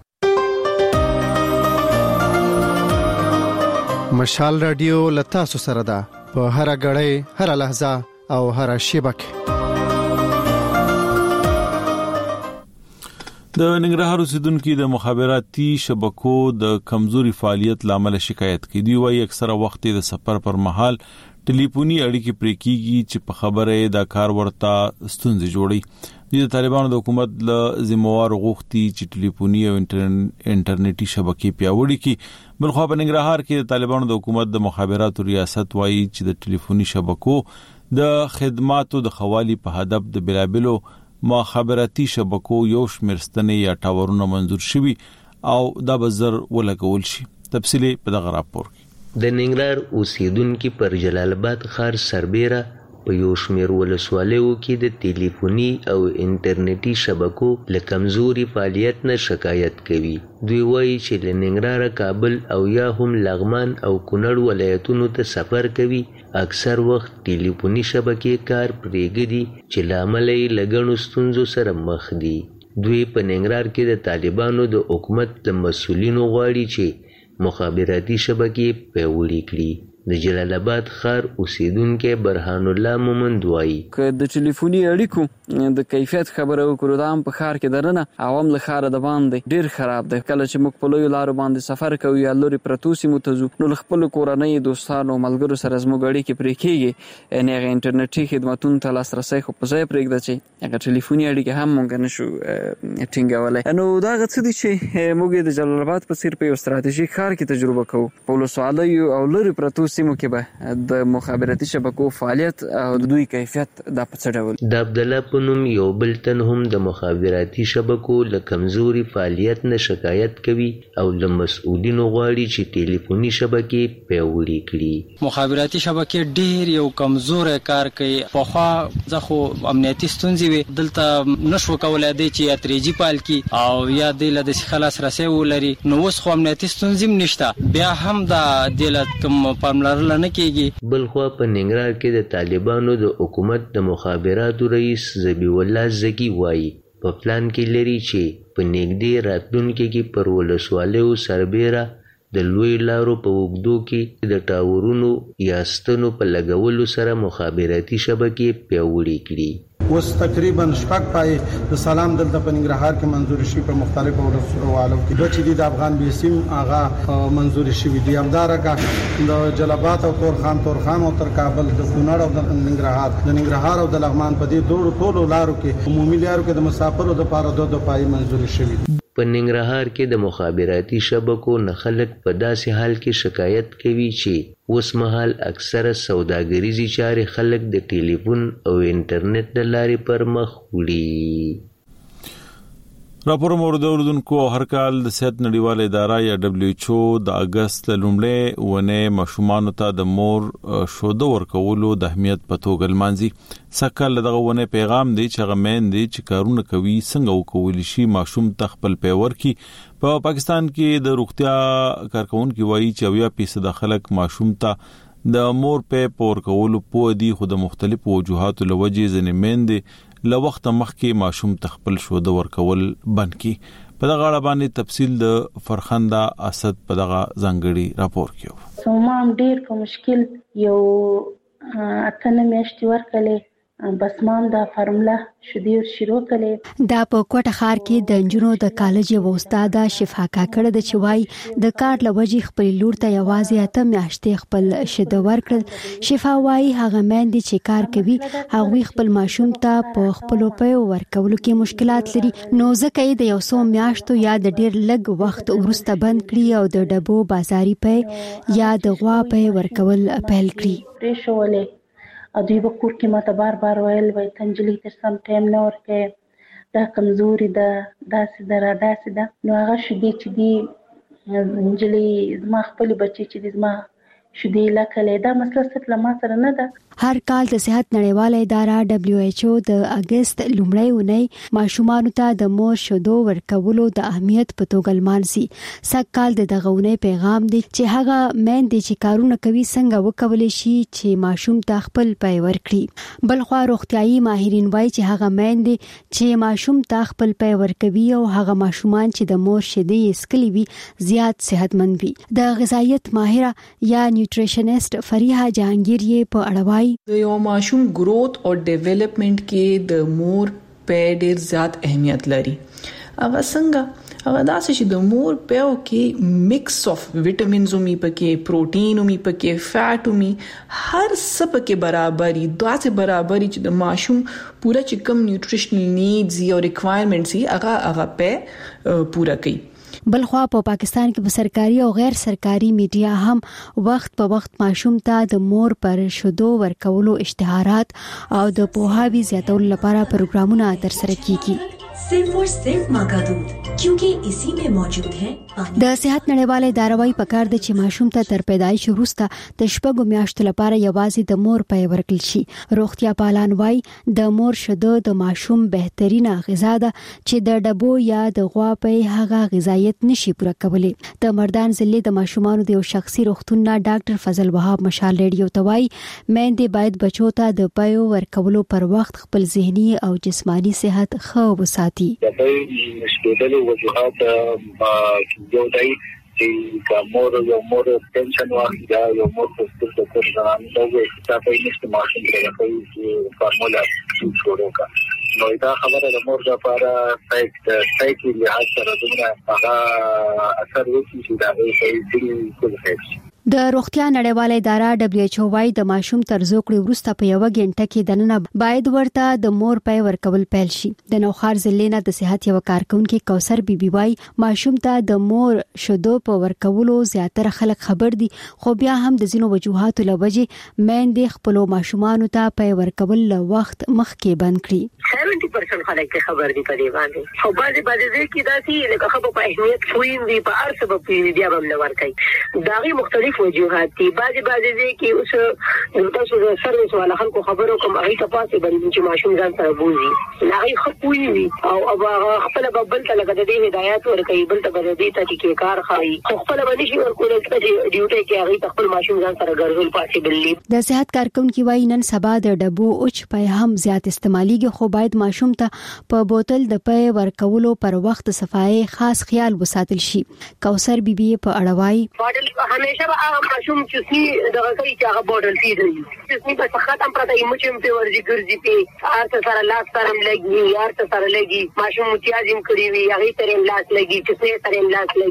Speaker 12: مشال ریډیو لتا سره ده په هر غړې هر لحظه او هر شیبه کې.
Speaker 1: د ننګرهار اوسیدونکو د مخابراتي شبکو د کمزوري فعالیت لامل شکایت کوي. وایي اکثره وخت د سفر پر مهال ټلیفوني اړیکې پرې کیږي چې په خبره دا کار ورته ستونزې جوړي. د طالبانو د حکومت له ذمہوار غوښتي چې ټلیفوني او انټرنیټي شبکې پیاوړې کړي. بلخو په ننګرهار کې د طالبانو د حکومت د مخابراتو ریاست وایي چې د ټلیفوني شبکو د خدماتو د خوالي په هدف د بلابلو مخابراتي شبکو یو شمېر ستنې یا ټاورونه منظور شوي او دا به زر ولګول شي. تفصیلی په دغه راپور کې.
Speaker 14: د ننګرهار اوسیدونکو پر جلال آباد ښار سربیره په یو شمېر ولسوالیو کې د ټلیفوني او انټرنیټي شبکو له کمزوري فعالیت نه شکایت کوي. دوی وایي چې له ننګرهار، کابل او یا هم لغمان او کونړ ولایتونو ته سفر کوي اکثر وخت ټلیفوني شبکې کار پرېږدي چې له امله یې له ګڼو ستونزو سره مخ دي. دوی په ننګرهار کې د طالبانو د حکومت د مسؤلینو غواړي چې مخابراتي شبکې پیاوړې کړي. د جلال آباد ښار اوسیدونکو برهان الله مومند وایي
Speaker 15: که د ټلیفوني اړیکو د کیفیت خبره وکړو دا هم په ښار کې درنه عوام له ښاره د باندې ډیر خراب دی. کله چې موږ په لویو لارو باندې سفر کوو یا لوري پرتو سیمو ته ځو نو له خپلو کورنۍ، دوستانو، ملګرو سره زموږ اړیکې پرې کېږي. یعنې هغه انټرنیټي خدمتونو ته لاسرسی خو په ځای پرېږده چې هغه ټلیفوني اړیکې هم موږ نه شو ټینګولی. نو دا هغه څه دي چې موږ د جلال آباد په څېر په یو ستراتیژیک ښار کې تجربه کوو. په ولسوالیو او لوري پرتو سیمو کې به د مخابراتي شبکو فعالیت او د دوی کیفیت دا په څه ډول.
Speaker 14: د عبدالله په نوم یو بل تن هم د مخابراتي شبکو له کمزوري فعالیت نه شکایت کوي او له مسؤلینو غواړي چې ټلیفوني شبکې پیاوړې کړي.
Speaker 26: مخابراتي شبکې ډېر یو کمزوری کار کوي. پخوا زه خو امنیتي ستونزې وي دلته نشو کولی دی چې یا 3G پال کی او یا دی له داسې خلاص رسۍ ولري. نو اوس خو امنیتي ستونزې هم نشته، بیا هم دا دی له کوم پاملرنه نه کېږي.
Speaker 14: بلخوا په ننګرهار کې د طالبانو د حکومت د مخابراتو رئیس ذبیح الله زکی وایي په پلان کې لري چې په نږدې راتلونکي کې پر ولسوالیو سربیره د لوی لارو په اوږدو کې د ټاورونو یا ستنو په لګولو سره مخابراتي شبکې پیاوړې کړي.
Speaker 22: اوس تقریبا شپږ پای د سلام دلته په ننګرهار کې منظور شي په مختلفو ولسوالو کې دوه چې د افغان بیسیم هغه منظور شي دي همدارنګه د جلال او تورخان او تر کابل د کونړ او د ننګرهار او د لغمان په دې دوه ټولو لارو کې عمومي لارو کې د مسافرو لپاره دوه پای منظور شي.
Speaker 14: په ننګرهار کې د مخابراتي شبکو نه خلک په داسې حال کې شکایت کوي چې اوس مهال اکثره سوداګریزي چارې خلک د ټلیفون او انټرنیټ له لارې پر مخ وړي. د ننګرهار اوسیدونکو برهان الله مومند وایي
Speaker 15: که د ټلیفوني اړیکو د کیفیت خبره وکړو دا هم په ښار کې درنه عوام له ښاره د باندې ډیر خراب دی. کله چې موږ په لویو لارو باندې سفر کوو یا لوري پرتو سیمو ته ځو نو له خپلو کورنۍ، دوستانو، ملګرو سره زموږ اړیکې پرې کېږي.
Speaker 1: راپور مورد اردوونکو هر کال د صحت نړیواله اداره یا WHO د اگست لومړی ونه ماشومان ته د مور شوده ورکولو د اهمیت په توګه لمانځي. سکهال دغه ونه پیغام دی چې غمن دی چې کارونه کوي څنګه وکول شي ماشوم ته خپل پیور کی. په پاکستان کې د روغتیا کارکونکو وایي چې 80% خلک ماشوم ته د مور په پور کولو په دي خو د مختلفو وجوهاتو لوجې ځنې مېندې له وخت مخکې ماشوم تخپل شوده ورکول بند کی. په دغه اړه باندې تفصیل د فرخنده اسد په دغه ځانګړي راپور کې.
Speaker 5: سومام ډیر په مشکل یو اتنه میاشتې ورکلې بس مام دا فارمولا شدي شروع کړي.
Speaker 16: دا په کوټه خار کې د انجونو د کالج یو استاد شفا کاکړه د چوي د کار لوجي خپل لور ته یوازې اته میاشتې خپل شده ورکړ. شفا وايي هغه مېندې چې کار کوي هغه خپل ماشوم ته په خپل په ورکولو کې مشکلات لري نو ځکه د یو څو میاشتو یا د ډیر لږ وخت ورسته بند کړي او د ډبو بازاري په یا د غوا په ورکول پیل کړي.
Speaker 5: دوی به کور کې ماته بار ویل وای تنجلی تر سم ټایم نه ورکې دا کمزوري ده داسې ده نو هغه شدي چې دی انجلی زما خپل بچي چې زما شدي لکه دا مسله ست لما سره نه ده.
Speaker 16: هر کال د صحت نړیواله اداره WHO د اگست لومړی ونی ماشومان ته د مور شودو ورکولو د اهمیت په توګه لمانځي. سږ کال دغه ونی پیغام دی چې هغه مېندې چې کارونه کوي څنګه وکولای شي چې ماشوم ته خپل پای ورکړي. بل خو روغتيایي ماهرین وایي چې هغه مېندې چې ماشوم ته خپل پای ورکوي او هغه ماشومان چې د مور شیدې اسکلي وي زیات صحتمند وي. د غذایت ماهره یا نیوټریشنست فریحه جهانگیر یې په اړه وایي
Speaker 17: د یو ماشوم گروث او ډیولپمنٹ کې د مور په ډیر زیات اهمیت لري. هغه څنګه هغه داسې چې د مور په کې مکس اف وټامینز او می پکې پروتین او می پکې فیټ او می هر څه پکې برابرۍ داسې برابرۍ چې د ماشوم پورا چې کوم نیوټریشنل نیډز او ریکوایرمنټس هغه په پورا کوي.
Speaker 16: بل خو په پاکستان کې په سرکاري او غیر سرکاري میډیا هم وخت په وخت ماشوم ته د مور پر شودو ورکولو اشتهارات او د پوهاوی زیاتولو لپاره پروګرامونه ترسره کیږي.
Speaker 18: सिर्फ और सिर्फ माँ का दूध क्योंकि इसी में मौजूद है पानी.
Speaker 16: د صحت نړیواله اداره وايي پکار د چې ماشوم ته تر پیدایش وروسته د شپږو میاشتو لپاره یوازې د مور پای ورکړل شي. روغتیا پالان وايي د مور شوده د ماشوم بهترینه غذا ده چې د ډبو یا د غوا پای هغه غذایت نشي پوره کولی. د مردان ضلع د ماشومان د یو شخصي روغتون ډاکټر فضل وهاب مشال ریډیو ته وايي مېندې باید بچو ته د پای ورکولو پر وخت خپل ذهني او جسمانی صحت ښه وساتي.
Speaker 20: د مشکلاتو وجوهات یو دی چې یو مور ټینشن واخلي دا یو مور په ستر څه ځان دا وایي چې په نشته ماشوم کې راځي فارمولا شروع کا نو دا خبره د مور لپاره سایکي لحاظ سره دغه هغه اثر وکړي چې دا په ټول څه
Speaker 16: د روغتیا نړیواله اداره WHO وايي د ماشوم تر زوکړې وروسته په یو غنټه کې دننه باید ورته د مور پای ورکول پیل شي. د نوخار ضلع نه د صحت یو کارکونکو کوثر بیبي وايي ماشوم ته د مور شودو په ورکولو زیاتره خلک خبر دي خو بیا هم د زینو وجوهاتو لوجه مېندې خپل ماشومان ته پای ورکول له وخت مخکې بند کړي.
Speaker 21: 70% خلک خبر دي په دې باندې خو بعضې کې داسې لکه خبر په اهمیت خوین دي په هر سبب کې بیا هم نه ورکوي. داغي مختلف وجوهات دي بعضې کې اوس تاسو د سرویس والا خلکو خبرو کوم هغه ته پاسه باندې چې ماشوم ځان سره بوزي هغه خپوي وي او خپل بل ته لګه د هدایت ورکوي بل ته د دې ته کې کار خایي خپل باندې شي ورکول چې ډیوټي کې هغه خپل ماشوم ځان سره ګرځول پاسبل دي.
Speaker 16: د صحت کارکونکو وايي نن سبا د ډبو اوچ په هم زیات استعماليږي خو باید ماشوم ته په بوتل د پي ورکولو پر وخت صفای خاص خیال وساتل شي. کوثر بیبي په اړه وايي
Speaker 21: بوتل همیشه ماشوم چې سي دغه کوي چې هغه بوتل پیږي چې سي په ختم پرته یې مچم په ورځي ګرځي په ارته سره لاس سره لګي ارته سره لګي ماشوم متیازم کړی وي هغه ترې لاس لګي چې سره لاس لګي.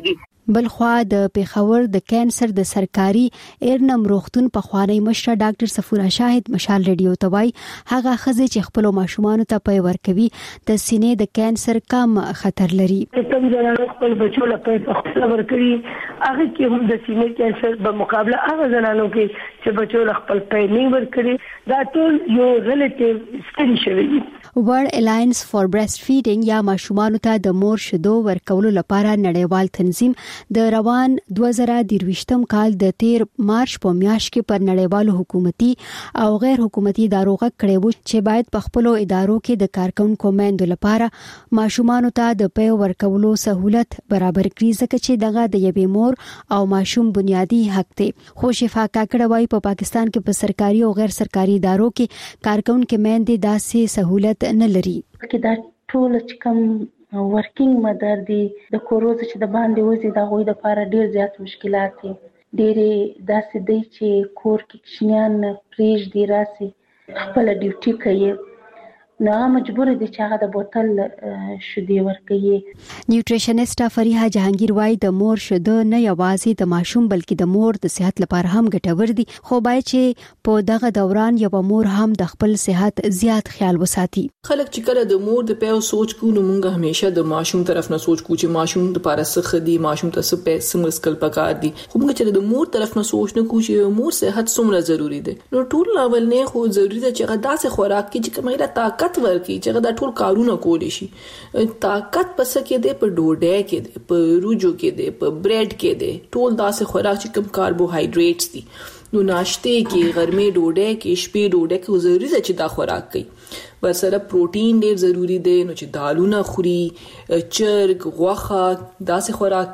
Speaker 16: بلخوا د پیښور د کانسر د سرکاري ایرنم روغتون په خوانی مشر ډاکټر صفورا شاهد مشال ریډیو توای هغه خزه چې خپل ماشومان ته پي ورکوي د سینې د کانسر کم خطر لري.
Speaker 21: کوم ځای خپل بچو لپاره خپل ورکوي هغه کې هم د سینې کانسر په مقابله هغه زنانو کې چې بچو خپل پي نه ورکړي دا ټول یو ریلیټیو سټډي شوی.
Speaker 16: ورلد الاینس فار برېسټ فیډینګ یا ماشومان ته د مور شیدو ورکولو لپاره نړیوال تنظیم د روان 2023م کال د 13 مارچ په میاشت کې پر نړیوالو حکومتي او غیر حکومتي ادارو غږ کړی و چې باید په خپل ادارو کې د کارکونکو میندو لپاره ماشومان ته د پي ورکولو سہولت برابر کړي ځکه چې دغه د یوې مور او ماشوم بنیادی حق دی. خو شفا کاکړه وايي په پاکستان کې په سرکاري او غیر سرکاري ادارو کې کارکونکو میندې داسې سہولت نه لري.
Speaker 5: کې دا ټول چې کوم ورکینګ مدر دي د کوروز چې د باندې وځي دا غوي د لپاره ډیر زیات مشکلات دي. ډېرې داسې دي چې کور کې کښنیان پریج دی راسي خپل ډیوټي کوي نو مجبور دي چې هغه د بوتل شیدې ورکوي.
Speaker 16: نیوټریشنست فریحه جهانگیر وايي د مور شیدو نه یوازې د ماشوم بلکې د مور د صحت لپاره هم ګټور دي خو باید چې په دغه دوران یو مور هم د خپل صحت زیات خیال وساتي.
Speaker 17: خلک چې کله د مور د پیو سوچ کو نو مونږ همیشه د ماشوم طرف نه سوچ کو چې ماشوم د لپاره څه خدي ماشوم ته څه پیسې مسکل پکار دي خو مونږ چې د مور طرف نه سوچ نه کو چې مور صحت څومره ضروری ده نو ټول اول نه خو ضروری ده چې هغه داسې خوراک کې چې کومه طاقت ورکی چې دا ټول کارونه کولی شي. طاقت پس کې دی په ډوډۍ کې دی په روجو کې دی په بریډ کې دی ټول داسې خوراک چې کوم کاربوهایډریټس دي نو ناشته کې غرمه ډوډۍ کې شپې ډوډۍ کې ضروری ده چې دا خوراک کوي. ورسره پروتین ډیر ضروری دی نو چې دالونه خوري چرګ غوښه داسې خوراک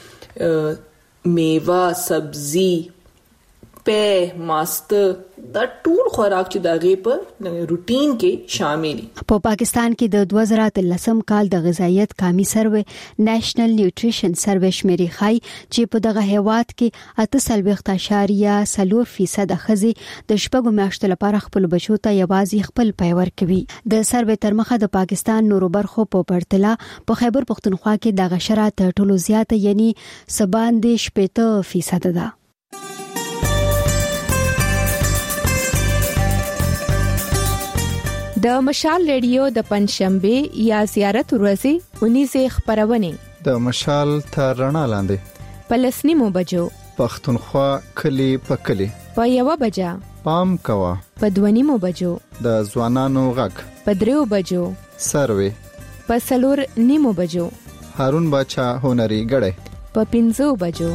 Speaker 17: کوي میوه سبزی په ماست دا ټول خوراک چې دغه په روټین کې شامل دي.
Speaker 16: په پاکستان کې د 2013 کال د غذایت قومي سروې نېشنل نیوټریشن سروې شمیرې ښيي چې په دغه هیواد کې 8.4% خزي د شپږو میاشتو لپاره خپل بچو ته یوازې خپل پي ورکوي. د سروې تر مخه د پاکستان نورو برخو په پرتله په خیبر پختونخوا کې دغه شرایط تر ټولو زیاته یعنی 97% ده.
Speaker 9: د مشال ریډیو د پنځشنبه یا زیارت ورځې 19 خبرونه
Speaker 12: د مشال تر رڼا لاندې
Speaker 9: په 9 بجو
Speaker 12: پختونخوا کلی په کلی
Speaker 9: په 1 بجا
Speaker 12: پام کوا
Speaker 9: په 2 بجو
Speaker 12: د ځوانانو غږ
Speaker 9: په 3 بجو
Speaker 12: سروې
Speaker 9: په 4 بجو
Speaker 12: هارون باچا هنري غړې
Speaker 9: په 5 بجو.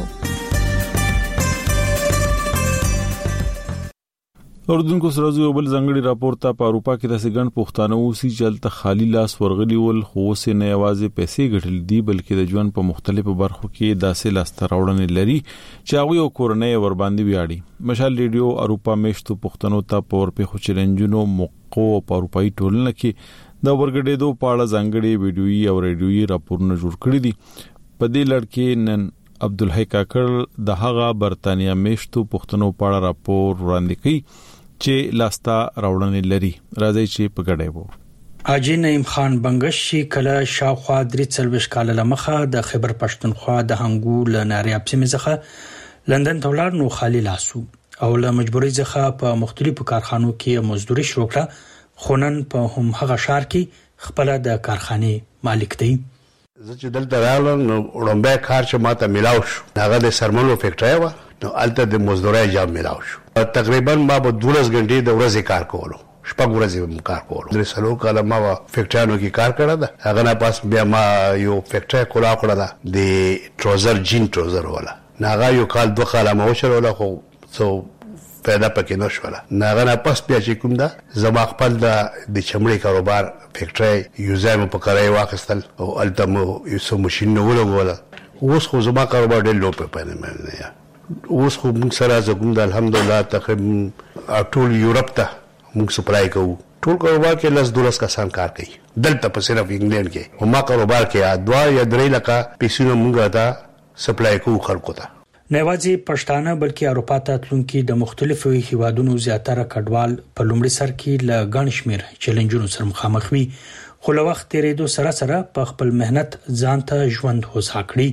Speaker 1: اردوونکو سره یو بل ځنګړي راپور ته په اروپا کې د سګن پښتانه اوسې چلته خالی لاس ورغلی ول خو سه نه یوازې پیسې ګټل دي بلکې د ژوند په مختلفو برخو کې داسې لاس تراوړنې لري چې هغه یو کورنۍ ور باندې ویاړي. مشال ریډیو اروپا میشتو پښتنو ته پور په خو چیلنجونو موقو په اروپאי ټولنه کې د ورګډېدو په اړه ځنګړي ویډیويي او ریډیويي راپورونه جوړ کړي دي. په دې لړ کې نن عبدالحی کاکړ د هغه برتانیا میشتو پښتنو په اړه راپور وړاندې کړي چې لاستا راوړنې لري. راځي چې په ګډه وو.
Speaker 2: حاجی نعیم خان بنگش کله شاوخوا 43 کال لمخه د خیبر پښتونخوا د هنګو لناریاب سیمه څخه لندن ته ولاړ نو خالی لاسو او له مجبورۍ څخه په مختلفو کارخانو کې مزدوري شروع کړه خونن په هم هغه شهر کې خپل د کارخانه مالک دی.
Speaker 6: زه چې دلته راغلم نو وړاندې کار چې ماته ملاو شو هغه د سرمنو فیکټری و نو الته د مزدوري جام ملاو شو. تقریبا ما به 12 غنټې د ورځې کار کولو شپږ ورځې کار کولو. د سلو کاله ما فیکټریانو کې کار کړی دا هغه نه پاس بیا ما یو فیکټری کولا کړل د ټروزر جین ټروزر ولا ناغه یو کال 2 کال ما وشرول خو څو پیدا پکې نشوله ناغه نه پاس بیا چې کوم دا زما خپل د چمړي کاروبار فیکټری یو ځای په کارای واخستل او الته مو یو څو ماشين نه ولګول. اوس خو زما کاروبار ډېر لو په پنه مې اوس خو موږ سره زګوم د الحمدلله تقریبا ټول یورپ ته موږ سپلای کوو. ټول کاروبار کې لس 12 کسان کار کوي دلته په صرف انګلند کې او ما کاروبار کې دوا یا درې لکه پیسې موږ ته سپلای کوو خلکو ته.
Speaker 2: نه واځي پښتانه بلکې اروپا ته تلونکي د مختلفو هیوادونو زیاتره کډوال په لومړي سر کې ل غنشمیر چیلنجونو سره مخامخ وي خو له وخت تیرېدو سره په خپل مهنت ځان ته ژوند هوسا کړی.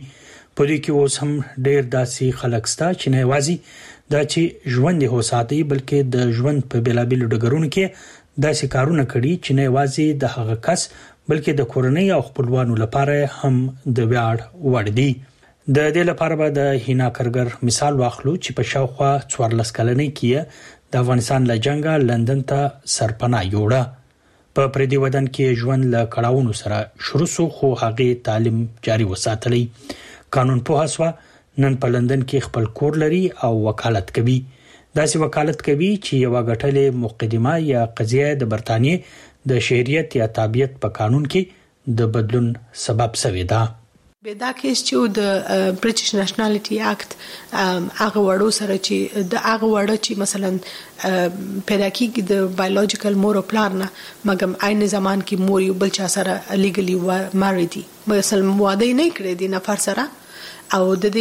Speaker 2: په دې کې اوس هم ډېر داسې خلک شته چې نه یوازې دا چې ژوند یې هوساتي بلکې د ژوند په بیلابیلو ډګرونو کې داسې کارونه کړي چې نه یوازې د هغه کس بلکې د کورنۍ او خپلوانو لپاره هم د ویاړ وړ دي. د دې لپاره به د هینا کرګر مثال واخلو چې په شاوخوا 14 کلنۍ کې د افغانستان له جنگه لندن ته سرپناه یوړه. په پردي وطن کې ژوند له کړهونو سره شروع شو خو هغه تعلیم جاري وساتلی. قانون په حساب نن په لندن کې خپل کور لري او وکالت کوي. داسې وکالت کوي چې یو غټلې مقدمه یا قضیه د برتانیې د شهریت یا تابعیت په قانون کې د بدلون سبب شوی ده.
Speaker 3: به دا کیس چې د برټیش نېشنالټي اکټ هغه وړو سره چې د هغه وړو چې مثلا پیدا کیږي د بایولوژیکل مور او پلار نه مګم عین زمان کې مور یو بل چا سره لیګلی ماري دي مثلا واده نه کړی دي نفر سره او د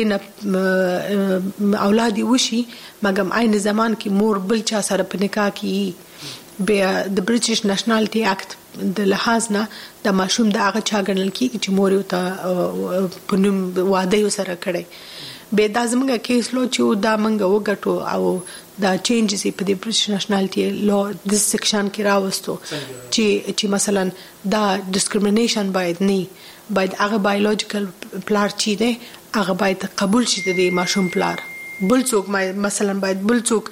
Speaker 3: دې اولاد وشي مګم عین زمان کې مور بل چا سره په نکاح کې به د برټیش نېشنالټي اکټ د لحاظ نه د ماشوم د هغه چا ګڼل کیږي چې مور یو ته په نوم واده سره کړي. به دا زموږ کیس لو چې دا منګه وګټو او دا چینجز په د برټیش نېشنالټي لو د سیکشن کې راوستو چې مثلا دا ډیسکریمینیشن باید نه باید هغه بایولوژیکل پلار چي دی هغه باید قبول شي د ماشوم پلار بل څوک مثلا باید بل څوک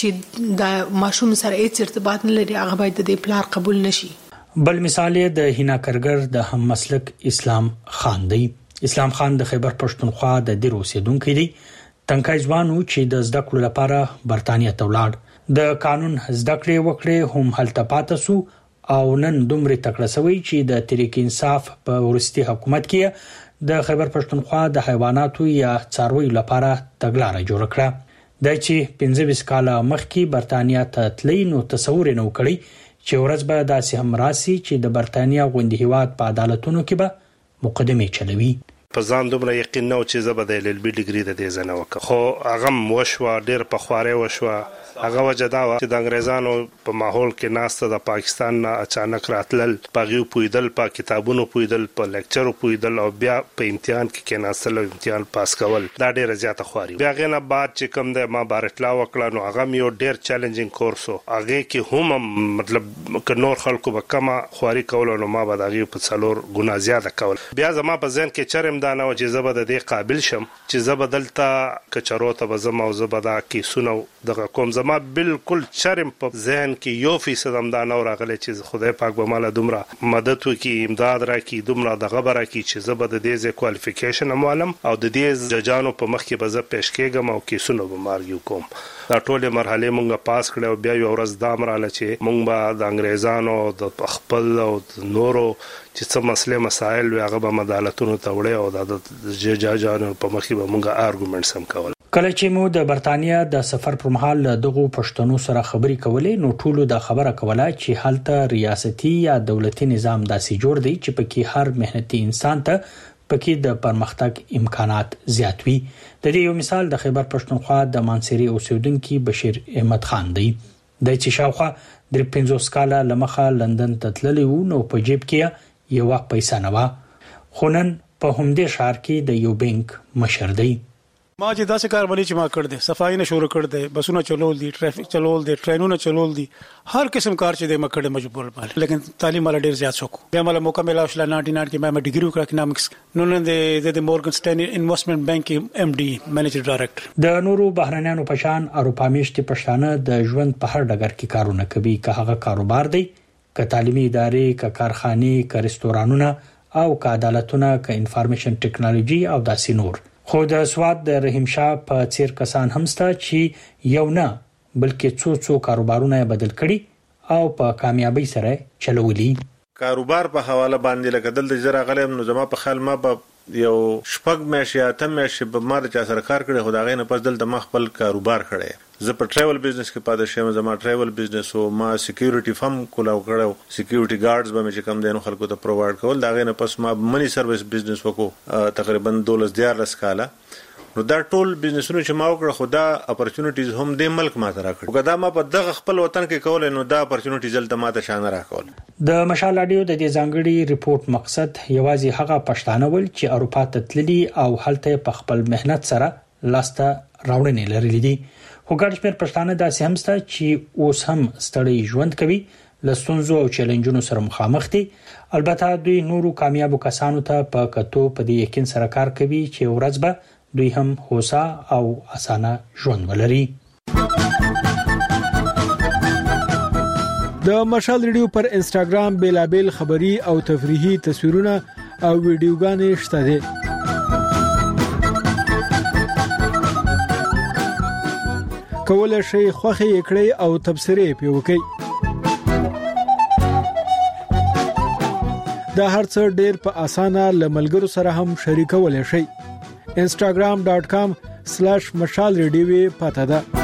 Speaker 3: چې د ماشوم سره هیڅ ارتباط نه لري هغه باید د پلار قبول نشي.
Speaker 2: بل مثال د هینا کرګر د هم مسلک اسلام خان دی. اسلام خان د خیبر پښتونخوا د دیر اوسیدونکو دی. تنکای ځوانو چې د زده کړو لپاره برتانیې ته ولاړ. د قانون زده کړې وکړې هم هلته پاتې سو او نن دومره تکړه شوی چې د تحریک انصاف په ورستي حکومت کې د خیبر پښتونخوا د حیواناتو یا څارویو لپاره تګلارې جوړ کړه. د چې 15 کاله مخکې برتانیې ته تللی نو تصور نه وکړي چې ورځ به داسې هم راسي چې د برتانیې غونډې هیواد په عدالتونو کې به مقدمه چلوي.
Speaker 8: په ځان دومره یقین نه و چې زه به د LLB ډیګري د دې ځنه وکړم خو هغه وشوه ډېر په خوارې وشوه. هغه وجه دا و چې د انګريزانو په ماحول کې ناسته د پاکستان نه اچانک راتلل پغیو پویدل په کتابونو پویدل په لیکچرو پویدل او بیا په امتحان کې ناسل او امتحان پاس کول دا ډېر زیاته خواري. بیا غنه بعد چې کوم د ما بارټلا وکړه نو هغه یو ډېر چیلنجینګ کورس و. هغه کې هم مطلب ک نور خلکو به کما خواري کول نو ما به دغه په څلور ګنا زیاته کول. بیا زما په ذهن کې چرم دا نه و چې زبر د دې قابل شم چې زبر دلته کچروته به زما او زبر دا کې سونو دغه کوم ما بالکل چرم په ذهن کې 1% هم دا نور غلې چې خدای پاک به مال دومره مدد وکي امداد راکړي دومره د غبره کې چې زبر د دې کوالیفیکیشن معلم او د دې ججانو په مخ کې به زه پېښ کېږم او کې سونو به مارګیو کوم. دا ټوله مرحله مونږه پاس کړو بیا یو ورځ دا مراله چې مونږ به د انګريزانو د خپل او نورو چې څه مسله مسائل هغه به عدالتونو ته وړي او د ججانو په مخ کې به مونږه آرګومنټس هم کول.
Speaker 2: کله چې مو د برتانیې د سفر پر مهال دغه پښتنو سره خبرې کولې نو ټولو د خبره کوله چې حالت ریاستي یا دولتي نظام داسې جوړ دی چې پکې هر مهنتي انسان ته پکې د پرمختګ امکانات زیات وي. د دې یو مثال د خیبر پښتونخوا د مانسيري اوسیدونکو بشیر احمد خان دی. د چې شاوخوا د 15 کاله لمخه لندن ته تللی و نو په جیب کې یو پیسې نه و خو نن په همدې ښار کې د یو بانک مشر دی.
Speaker 19: ما چې داسې کار ولې چې ما کړ دې صفائی نه شروع کړ دې بسونه چلول دي ټریفیک چلول دي ټرینونه چلول دي هر قسم کار چې دې ما کړ مجبور باندې لیکن تعلیم ولا ډیر زیات شوک بیا مله موقع ملا شل 99 کې ما ډیګری وکړ اکونومکس نو نن د مورګن سټینلی انویسټمنت بانک MD منیجر ډایریکټر. د نورو بهرنیانو په شان اروپا میشتي پښتانه د ژوند په هر ډګر کې کارونه کوي که هغه کاروبار دی که تعلیمي ادارې که کارخانې که رستورانونه او که عدالتونه که انفارمیشن ټیکنالوژي او داسې نور. خو د سواد د رحیم شاه په څیر کسان هم ستا چې یو نه بلکې څو کاروبارونه بدل کړي او په کامیابی سره چلولي.
Speaker 13: کاروبار په حواله باندې لکه دلته زرا غلم نو زما په خیال ما په یو شپږ میاشتې اته میاشتې به ما د چا سره کار کړی خو دا غي نه پس دلته ما خپل کاروبار کړی. زه په ټریول بزنس کې پاتې شوم زما ټریول بزنس او ما سکیورټي فارم کولاو کړو سکیورټي ګارډز به مې کم دینو خلکو ته پرووایډ کول دا غي نه پس ما منی سرویس بزنس وکړو تقریبا 12 کاله
Speaker 4: نو دا ټول بزنسونه چې ما وکړه خدا اپورچونټیز هم د ملک ماته راکړ وګدا ما په دغه خپل وطن کې کول نو دا اپورچونټیز دلته ماته شان راکول.
Speaker 2: د مشال رادیو د دې ځانګړي ریپورت مقصد یوازې هغه پښتانه ول چې اروپا ته تللي او هلته په خپل مهنت سره لاسته راوړنې لرلې دي. خو ګډ شمېر پښتانه داسې هم سته چې اوس هم ستړي ژوند کوي، لستونزو او چیلنجونو سره مخامخ دي. البته دوی نورو کامیابو کسانو ته په کتو په دې یقین سره کار کوي چې ورځ به دوی هم هوسا او اسانه ژوند ولري.
Speaker 7: د مشال ریډیو پر انستګرام بیلابل خبري او تفریحي تصویرونه او ویډیوګانې شته دي. کولای شئ خوښي کړئ او تبصرې پې وکړئ. دا هر څه ډېر په اسانه لملګرو سره هم شریکولای شئ. instagram.com/mashalradio پته ده.